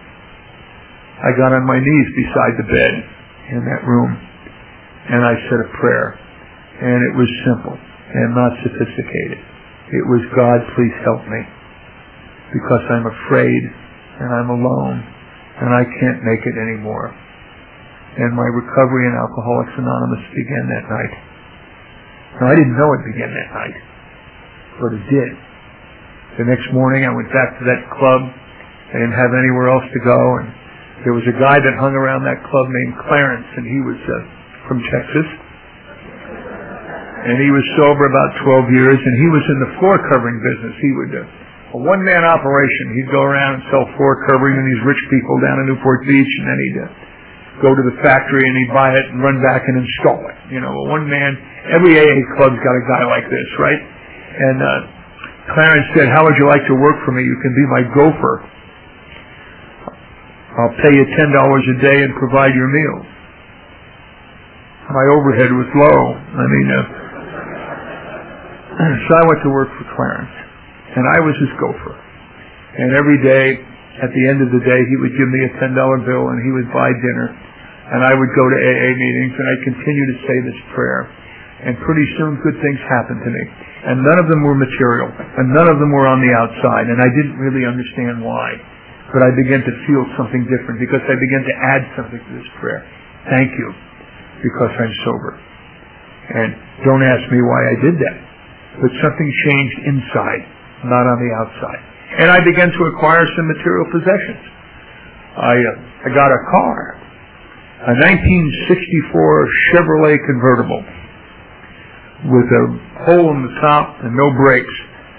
Speaker 1: I got on my knees beside the bed in that room, and I said a prayer, and it was simple and not sophisticated. It was, God, please help me, because I'm afraid and I'm alone and I can't make it anymore. And my recovery in Alcoholics Anonymous began that night. Now, I didn't know it began that night, but it did. The next morning I went back to that club. I didn't have anywhere else to go, and there was a guy that hung around that club named Clarence, and he was from Texas. And he was sober about 12 years, and he was in the floor covering business. He would, a one-man operation. He'd go around and sell floor covering to these rich people down in Newport Beach, and then he'd go to the factory and he'd buy it and run back and install it. A one-man, every AA club's got a guy like this, right? And Clarence said, how would you like to work for me? You can be my gopher. I'll pay you $10 a day and provide your meals. My overhead was low. So I went to work for Clarence, and I was his gopher. And every day, at the end of the day, he would give me a $10 bill, and he would buy dinner, and I would go to AA meetings, and I'd continue to say this prayer. And pretty soon, good things happened to me. And none of them were material, and none of them were on the outside, and I didn't really understand why. But I began to feel something different, because I began to add something to this prayer. Thank you, because I'm sober. And don't ask me why I did that. But something changed inside, not on the outside. And I began to acquire some material possessions. I got a car. a 1964 Chevrolet convertible with a hole in the top and no brakes.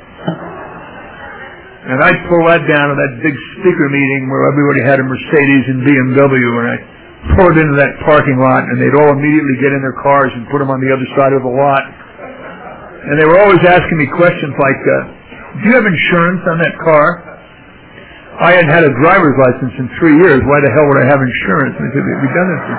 Speaker 1: And I'd pull that down at that big speaker meeting where everybody had a Mercedes and BMW, and I'd pull it into that parking lot, and they'd all immediately get in their cars and put them on the other side of the lot. And they were always asking me questions like, do you have insurance on that car? I hadn't had a driver's license in 3 years. Why the hell would I have insurance? And they said, we've done this.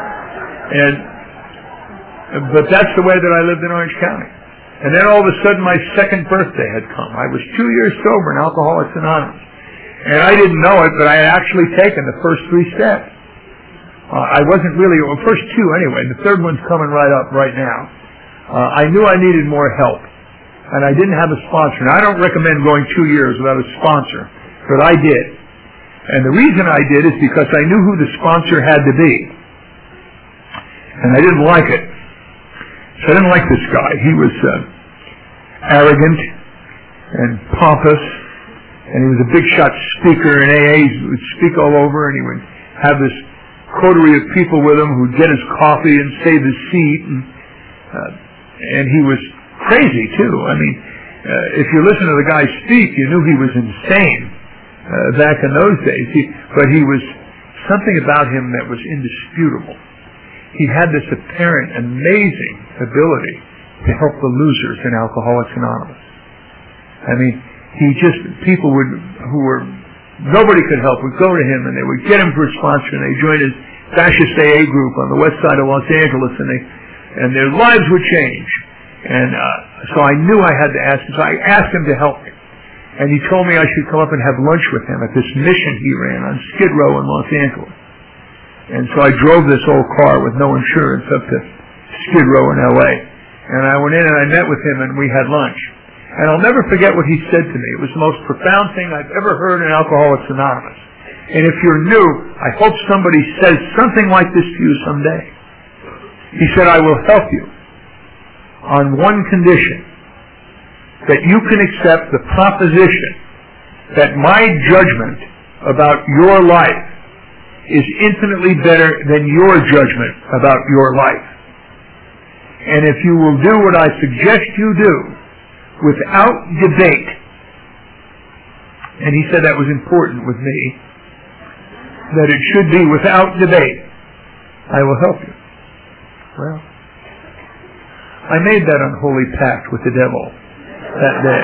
Speaker 1: But that's the way that I lived in Orange County. And then all of a sudden my second birthday had come. I was 2 years sober in Alcoholics Anonymous. And I didn't know it, but I had actually taken the first 3 steps. I wasn't really, well, first 2 anyway. The third one's coming right up right now. I knew I needed more help. And I didn't have a sponsor. And I don't recommend going 2 years without a sponsor. But I did. And the reason I did is because I knew who the sponsor had to be. And I didn't like it. So I didn't like this guy. He was arrogant and pompous, and he was a big shot speaker in AA. He would speak all over, and he would have this coterie of people with him who'd get his coffee and save his seat, and he was crazy too. I mean, if you listen to the guy speak, you knew he was insane back in those days. But he was something about him that was indisputable. He had this apparent amazing ability to help the losers in Alcoholics Anonymous. I mean, nobody could help, would go to him and they would get him for a sponsor, and they joined his fascist AA group on the west side of Los Angeles, and their lives would change. And so I knew I had to ask him, so I asked him to help me. And he told me I should come up and have lunch with him at this mission he ran on Skid Row in Los Angeles. And so I drove this old car with no insurance up to Skid Row in L.A. And I went in and I met with him and we had lunch. And I'll never forget what he said to me. It was the most profound thing I've ever heard in Alcoholics Anonymous. And if you're new, I hope somebody says something like this to you someday. He said, I will help you on one condition, that you can accept the proposition that my judgment about your life is infinitely better than your judgment about your life. And if you will do what I suggest you do without debate, and he said that was important with me, that it should be without debate, I will help you. Well, I made that unholy pact with the devil that day.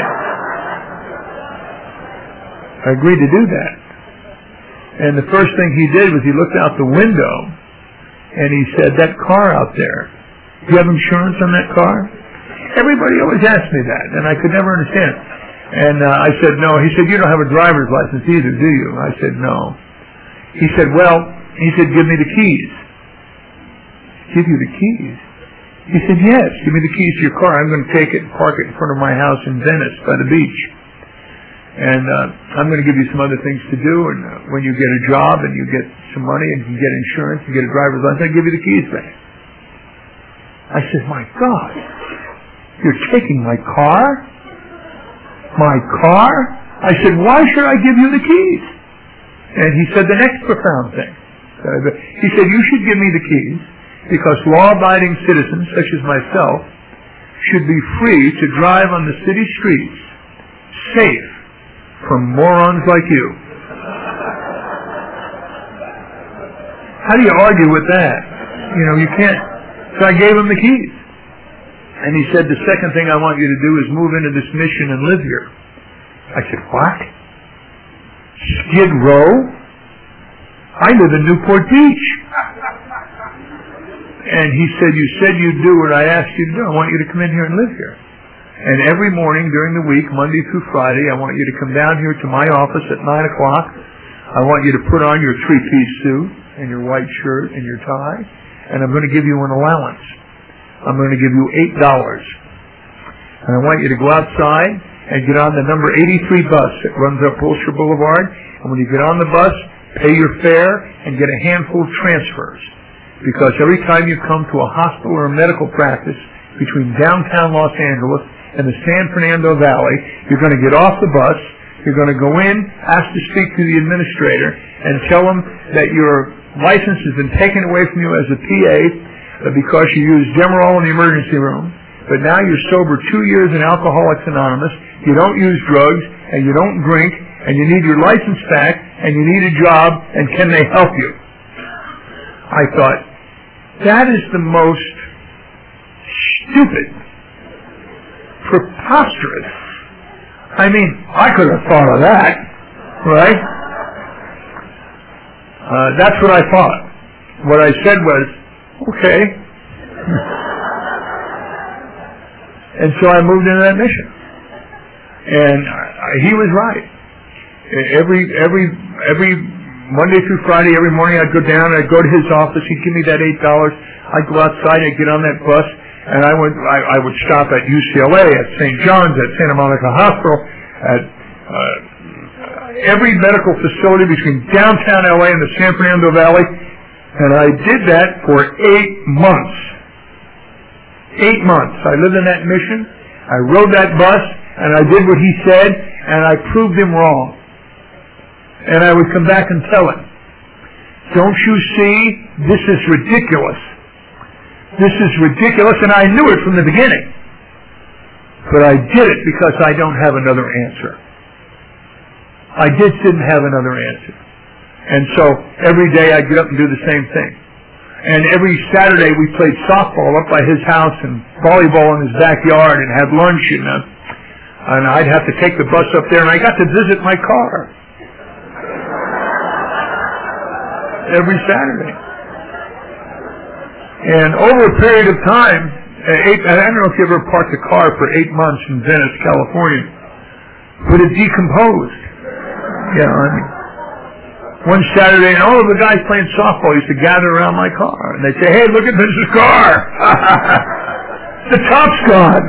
Speaker 1: I agreed to do that. And the first thing he did was he looked out the window and he said, that car out there, do you have insurance on that car? Everybody always asked me that, and I could never understand. And I said, no. He said, you don't have a driver's license either, do you? I said, no. He said, give me the keys. Give you the keys? He said, yes, give me the keys to your car. I'm going to take it and park it in front of my house in Venice by the beach. And I'm going to give you some other things to do, and when you get a job and you get some money and you get insurance and get a driver's license, I'll give you the keys back. I said, my God, you're taking my car? My car? I said, why should I give you the keys? And he said the next profound thing. He said, you should give me the keys because law-abiding citizens such as myself should be free to drive on the city streets safe from morons like you. How do you argue with that? You can't. So I gave him the keys. And he said, the second thing I want you to do is move into this mission and live here. I said, what? Skid Row? I live in Newport Beach. And he said, you said you'd do what I asked you to do. I want you to come in here and live here. And every morning during the week, Monday through Friday, I want you to come down here to my office at 9 o'clock. I want you to put on your 3-piece suit and your white shirt and your tie. And I'm going to give you an allowance. I'm going to give you $8. And I want you to go outside and get on the number 83 bus that runs up Wilshire Boulevard. And when you get on the bus, pay your fare and get a handful of transfers. Because every time you come to a hospital or a medical practice between downtown Los Angeles and the San Fernando Valley, you're going to get off the bus, you're going to go in, ask to speak to the administrator, and tell them that you're license has been taken away from you as a PA because you used Demerol in the emergency room, but now you're sober 2 years in Alcoholics Anonymous, you don't use drugs, and you don't drink, and you need your license back, and you need a job, and can they help you? I thought, that is the most stupid, preposterous. I mean, I could have thought of that, right? That's what I thought. What I said was, okay. And so I moved into that mission. And he was right. Every Monday through Friday, every morning I'd go down, I'd go to his office, he'd give me that $8, I'd go outside, I'd get on that bus, and I would stop at UCLA, at St. John's, at Santa Monica Hospital, at every medical facility between downtown LA and the San Fernando Valley, and I did that for 8 months. 8 months. I lived in that mission, I rode that bus, and I did what he said, and I proved him wrong. And I would come back and tell him, don't you see, this is ridiculous. This is ridiculous, and I knew it from the beginning. But I did it because I don't have another answer. I just didn't have another answer. And so every day I'd get up and do the same thing. And every Saturday we played softball up by his house and volleyball in his backyard and had lunch, and I'd have to take the bus up there, and I got to visit my car every Saturday. And over a period of time, I don't know if you ever parked a car for 8 months in Venice, California, but it decomposed. One Saturday, and all of the guys playing softball used to gather around my car, and they'd say, hey, look at this car! The top's gone!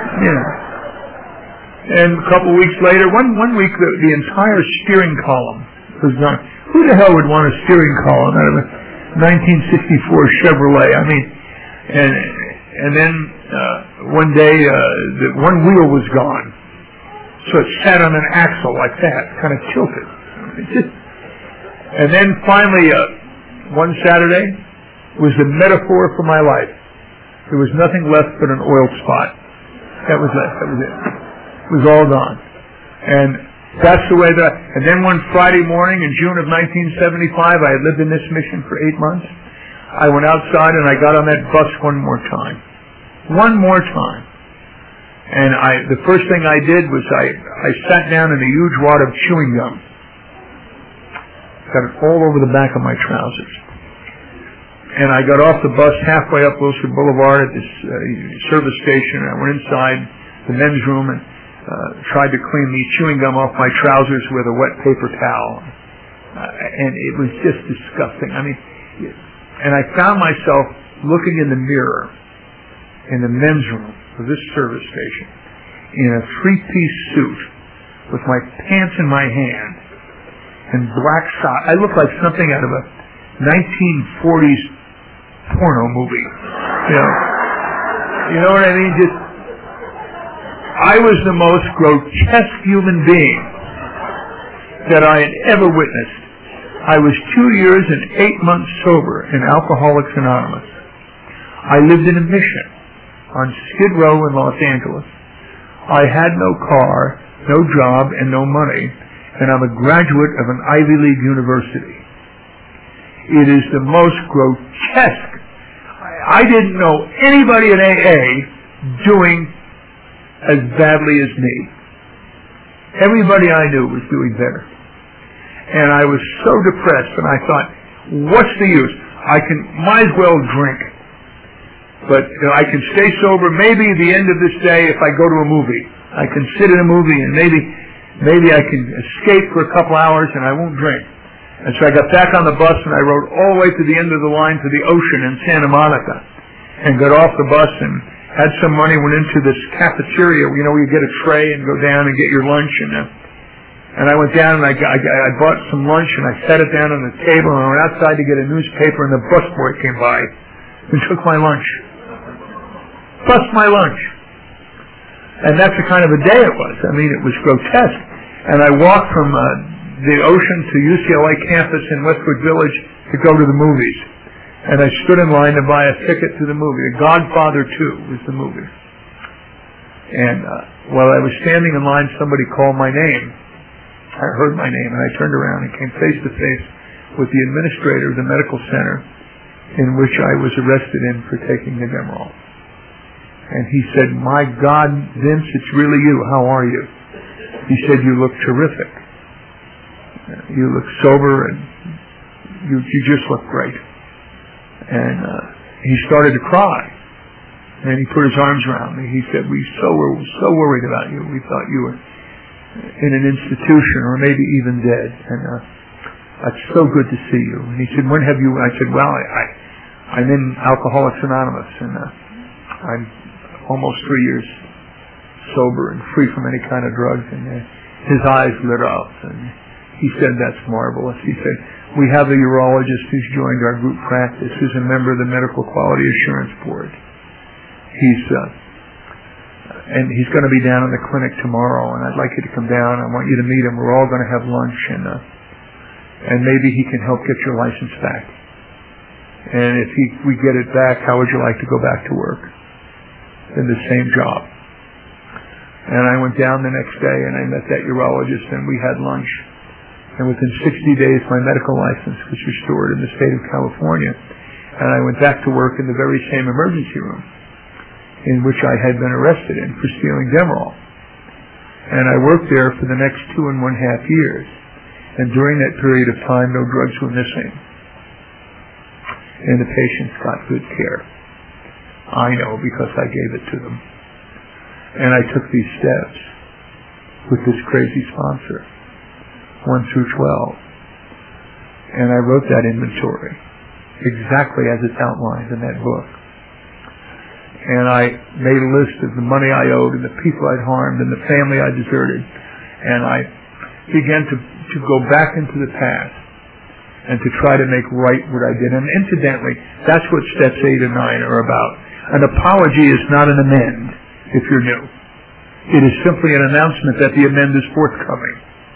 Speaker 1: And a couple of weeks later, one week, the entire steering column was gone. Who the hell would want a steering column out of a 1964 Chevrolet? I mean, and then one day, one wheel was gone. So it sat on an axle like that, kind of tilted. And then finally, one Saturday was the metaphor for my life. There was nothing left but an oil spot. That was left. That was it. It was all gone. And that's the way that. And then one Friday morning in June of 1975, I had lived in this mission for 8 months. I went outside and I got on that bus one more time. One more time. And the first thing I did was I sat down in a huge wad of chewing gum. Got it all over the back of my trousers. And I got off the bus halfway up Wilshire Boulevard at this service station. I went inside the men's room and tried to clean the chewing gum off my trousers with a wet paper towel. And it was just disgusting. I mean, and I found myself looking in the mirror in the men's room of this service station in a 3-piece suit with my pants in my hand and black socks. I looked like something out of a 1940s porno movie. You know what I mean? I was the most grotesque human being that I had ever witnessed. I was 2 years and 8 months sober in Alcoholics Anonymous. I lived in a mission on Skid Row in Los Angeles. I had no car, no job, and no money, and I'm a graduate of an Ivy League university. It is the most grotesque. I didn't know anybody in AA doing as badly as me. Everybody I knew was doing better. And I was so depressed, and I thought, what's the use? Might as well drink. But I can stay sober maybe at the end of this day if I go to a movie. I can sit in a movie and maybe I can escape for a couple hours and I won't drink. And so I got back on the bus and I rode all the way to the end of the line to the ocean in Santa Monica and got off the bus and had some money, went into this cafeteria, where you get a tray and go down and get your lunch. And I went down and I bought some lunch and I set it down on the table and I went outside to get a newspaper and the busboy came by and took my lunch. Bust my lunch. And that's the kind of a day it was. I mean, it was grotesque. And I walked from the ocean to UCLA campus in Westwood Village to go to the movies. And I stood in line to buy a ticket to the movie. The Godfather 2 was the movie. And while I was standing in line, somebody called my name. I heard my name, and I turned around and came face to face with the administrator of the medical center in which I was arrested in for taking the Demerol. And he said, "My God, Vince, it's really you. How are you?" He said, "You look terrific. You look sober, and you just look great." And he started to cry. And he put his arms around me. He said, "We were so worried about you. We thought you were in an institution or maybe even dead. And it's so good to see you." And he said, "When have you?" I said, "Well, I'm in Alcoholics Anonymous, and I'm almost 3 years sober and free from any kind of drugs." And his eyes lit up, and he said, "That's marvelous." He said, "We have a urologist who's joined our group practice, who's a member of the Medical Quality Assurance Board. And he's going to be down in the clinic tomorrow, and I'd like you to come down. I want you to meet him. We're all going to have lunch, and maybe he can help get your license back. And if we get it back, how would you like to go back to work in the same job?" And I went down the next day, and I met that urologist, and we had lunch. And within 60 days, my medical license was restored in the state of California, and I went back to work in the very same emergency room in which I had been arrested in for stealing Demerol. And I worked there for the next 2.5 years. And during that period of time, no drugs were missing. And the patients got good care. I know, because I gave it to them. And I took these steps with this crazy sponsor, 1 through 12. And I wrote that inventory exactly as it's outlined in that book. And I made a list of the money I owed and the people I'd harmed and the family I deserted. And I began to go back into the past and to try to make right what I did. And incidentally, that's what steps 8 and 9 are about. An apology is not an amend if you're new. It is simply an announcement that the amend is forthcoming.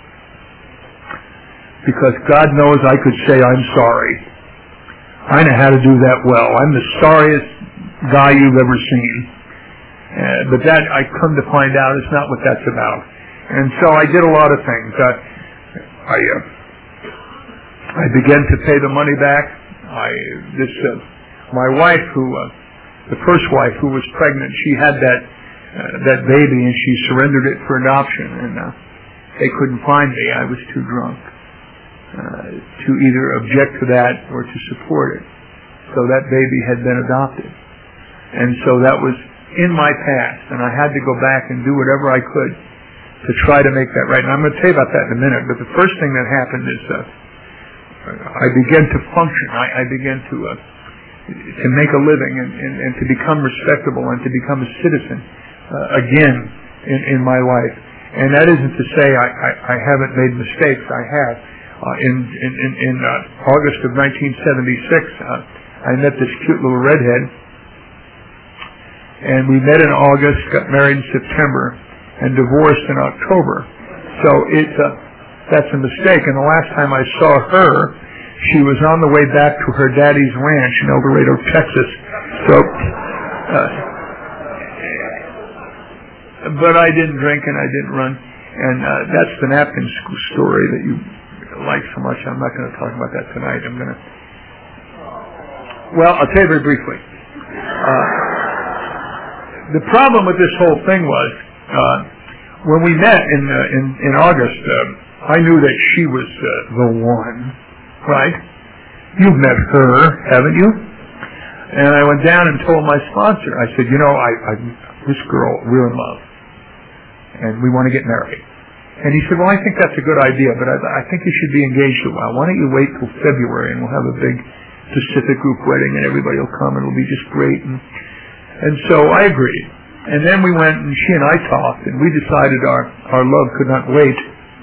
Speaker 1: Because God knows I could say I'm sorry. I know how to do that well. I'm the sorriest guy you've ever seen. But that, I come to find out, is not what that's about. And so I did a lot of things. I began to pay the money back. My wife, the first wife who was pregnant, she had that baby, and she surrendered it for adoption. And they couldn't find me. I was too drunk to either object to that or to support it. So that baby had been adopted. And so that was in my past, and I had to go back and do whatever I could to try to make that right. And I'm going to tell you about that in a minute, but the first thing that happened is I began to function. I began to make a living and to become respectable and to become a citizen again in my life. And that isn't to say I haven't made mistakes. I have. In August of 1976, I met this cute little redhead. And we met in August, got married in September, and divorced in October. So that's a mistake. And the last time I saw her, she was on the way back to her daddy's ranch in El Dorado, Texas. So, but I didn't drink and I didn't run. And that's the napkin story that you like so much. I'm not going to talk about that tonight. Well, I'll tell you very briefly. The problem with this whole thing was, when we met in August, I knew that she was the one, right? You've met her, haven't you? And I went down and told my sponsor, I said, this girl we're in love, and we want to get married. And he said, well, I think that's a good idea, but I think you should be engaged a while. Why don't you wait till February, and we'll have a big Pacific group wedding, and everybody will come, and it'll be just great. And so I agreed. And then we went, and she and I talked, and we decided our love could not wait.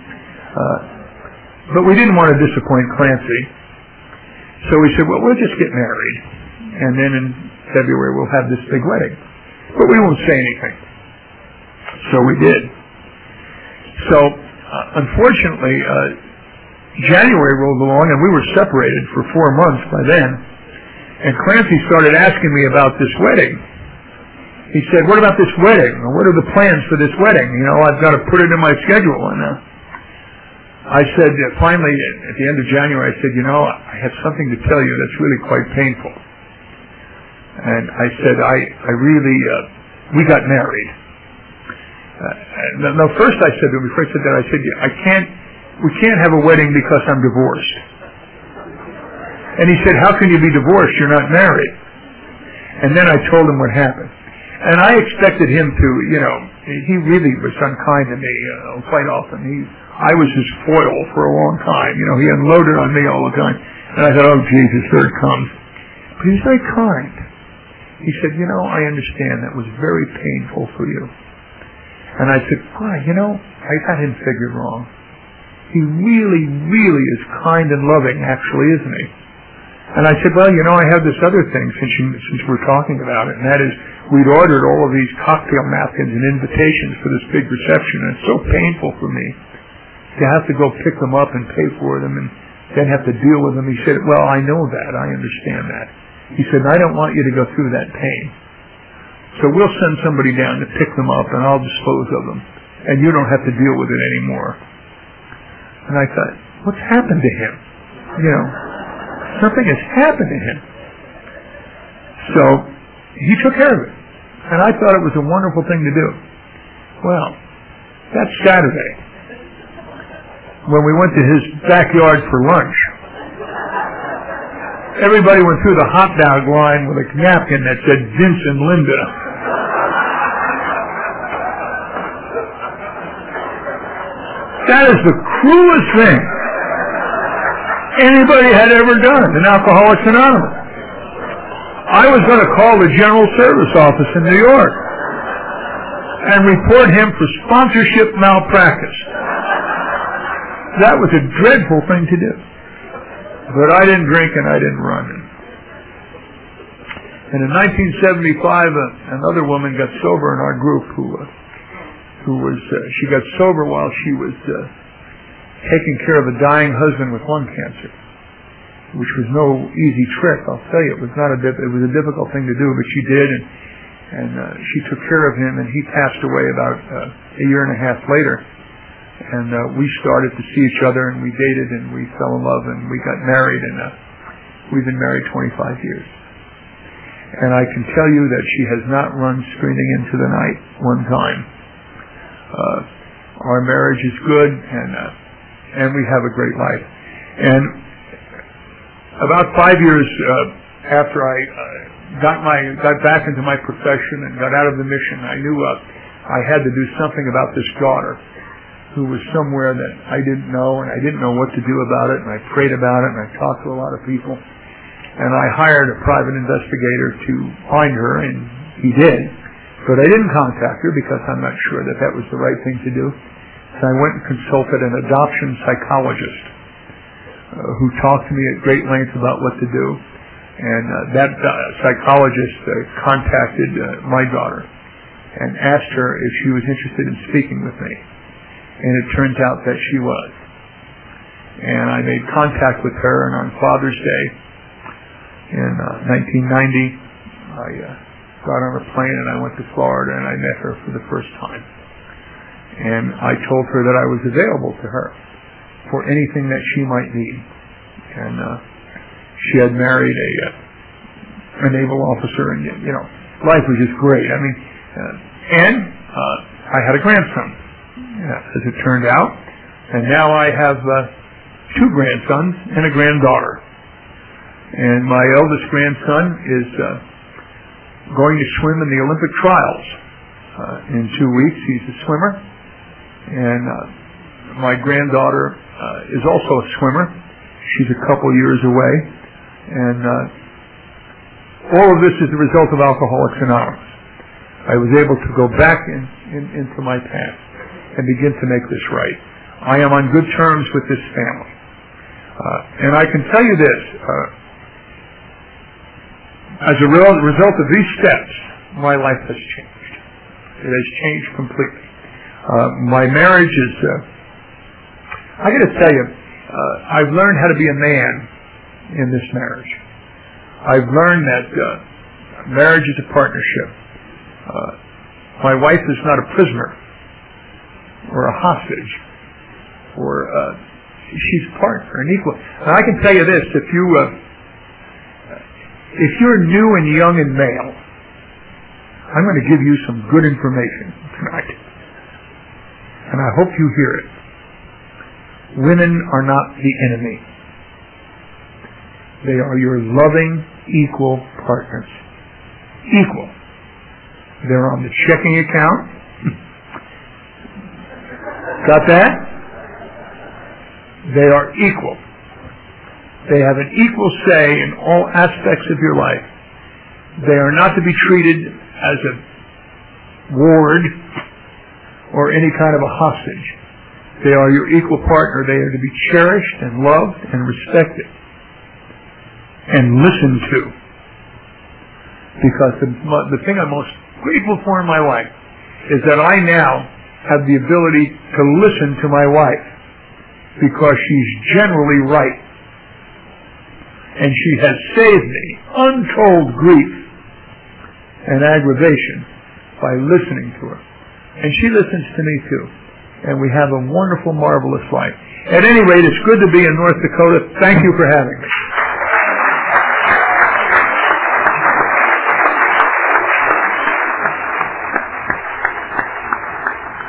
Speaker 1: But we didn't want to disappoint Clancy. So we said, well, we'll just get married. And then in February we'll have this big wedding. But we won't say anything. So we did. So, unfortunately, January rolled along, and we were separated for 4 months by then, and Clancy started asking me about this wedding. He said, what about this wedding? What are the plans for this wedding? You know, I've got to put it in my schedule. And I said, finally, at the end of January, I said, you know, I have something to tell you that's really quite painful. And I said, I really, we got married. No, first I said to him, before I said that, I said, we can't have a wedding because I'm divorced. And he said, how can you be divorced? You're not married. And then I told him what happened. And I expected him to, you know, he really was unkind to me quite often. I was his foil for a long time. You know, he unloaded on me all the time. And I thought, oh, Jesus, here it comes. But he was very kind. He said, you know, I understand that was very painful for you. And I said, why? You know, I got him figured wrong. He really, really is kind and loving, actually, isn't he? And I said, well, you know, I have this other thing since we're talking about it, and that is we'd ordered all of these cocktail napkins and invitations for this big reception, and it's so painful for me to have to go pick them up and pay for them and then have to deal with them. He said, well, I know that. I understand that. He said, I don't want you to go through that pain. So we'll send somebody down to pick them up, and I'll dispose of them, and you don't have to deal with it anymore. And I thought, what's happened to him? You know, something has happened to him. So he took care of it. And I thought it was a wonderful thing to do. Well, that Saturday, when we went to his backyard for lunch, everybody went through the hot dog line with a napkin that said Vince and Linda. That is the cruelest thing anybody had ever done in Alcoholics Anonymous. I was going to call the General Service Office in New York and report him for sponsorship malpractice. That was a dreadful thing to do. But I didn't drink and I didn't run. And in 1975, another woman got sober in our group she got sober while she was taking care of a dying husband with lung cancer, which was no easy trick. I'll tell you, it was a difficult thing to do, but she did, and she took care of him, and he passed away about a year and a half later. And we started to see each other, and we dated, and we fell in love, and we got married, and we've been married 25 years. And I can tell you that she has not run screaming into the night one time. Our marriage is good, and we have a great life. And about 5 years after I got back into my profession and got out of the mission, I knew I had to do something about this daughter who was somewhere that I didn't know, and I didn't know what to do about it, and I prayed about it, and I talked to a lot of people, and I hired a private investigator to find her, and he did. But I didn't contact her because I'm not sure that was the right thing to do. So I went and consulted an adoption psychologist who talked to me at great length about what to do. And that psychologist contacted my daughter and asked her if she was interested in speaking with me. And it turns out that she was. And I made contact with her, and on Father's Day in 1990, I got on a plane and I went to Florida and I met her for the first time. And I told her that I was available to her for anything that she might need. And she had married a naval officer, and you know, life was just great. I mean, and I had a grandson, as it turned out, and now I have 2 grandsons and a granddaughter. And my eldest grandson is going to swim in the Olympic trials in 2 weeks. He's a swimmer. And my granddaughter is also a swimmer. She's a couple years away. And all of this is the result of Alcoholics Anonymous. I was able to go back into my past and begin to make this right. I am on good terms with this family. And I can tell you this, as a result of these steps, my life has changed. It has changed completely. My marriage is, I got to tell you, I've learned how to be a man in this marriage. I've learned that marriage is a partnership. My wife is not a prisoner or a hostage, or she's a partner, an equal. And I can tell you this: if you're new and young and male, I'm going to give you some good information tonight, and I hope you hear it. Women are not the enemy. They are your loving, equal partners. Equal. They're on the checking account. Got that? They are equal. They have an equal say in all aspects of your life. They are not to be treated as a ward or any kind of a hostage. They are your equal partner. They are to be cherished and loved and respected and listened to. Because the thing I'm most grateful for in my life is that I now have the ability to listen to my wife, because she's generally right. And she has saved me untold grief and aggravation by listening to her. And she listens to me too. And we have a wonderful, marvelous life. At any rate, it's good to be in North Dakota. Thank you for having me.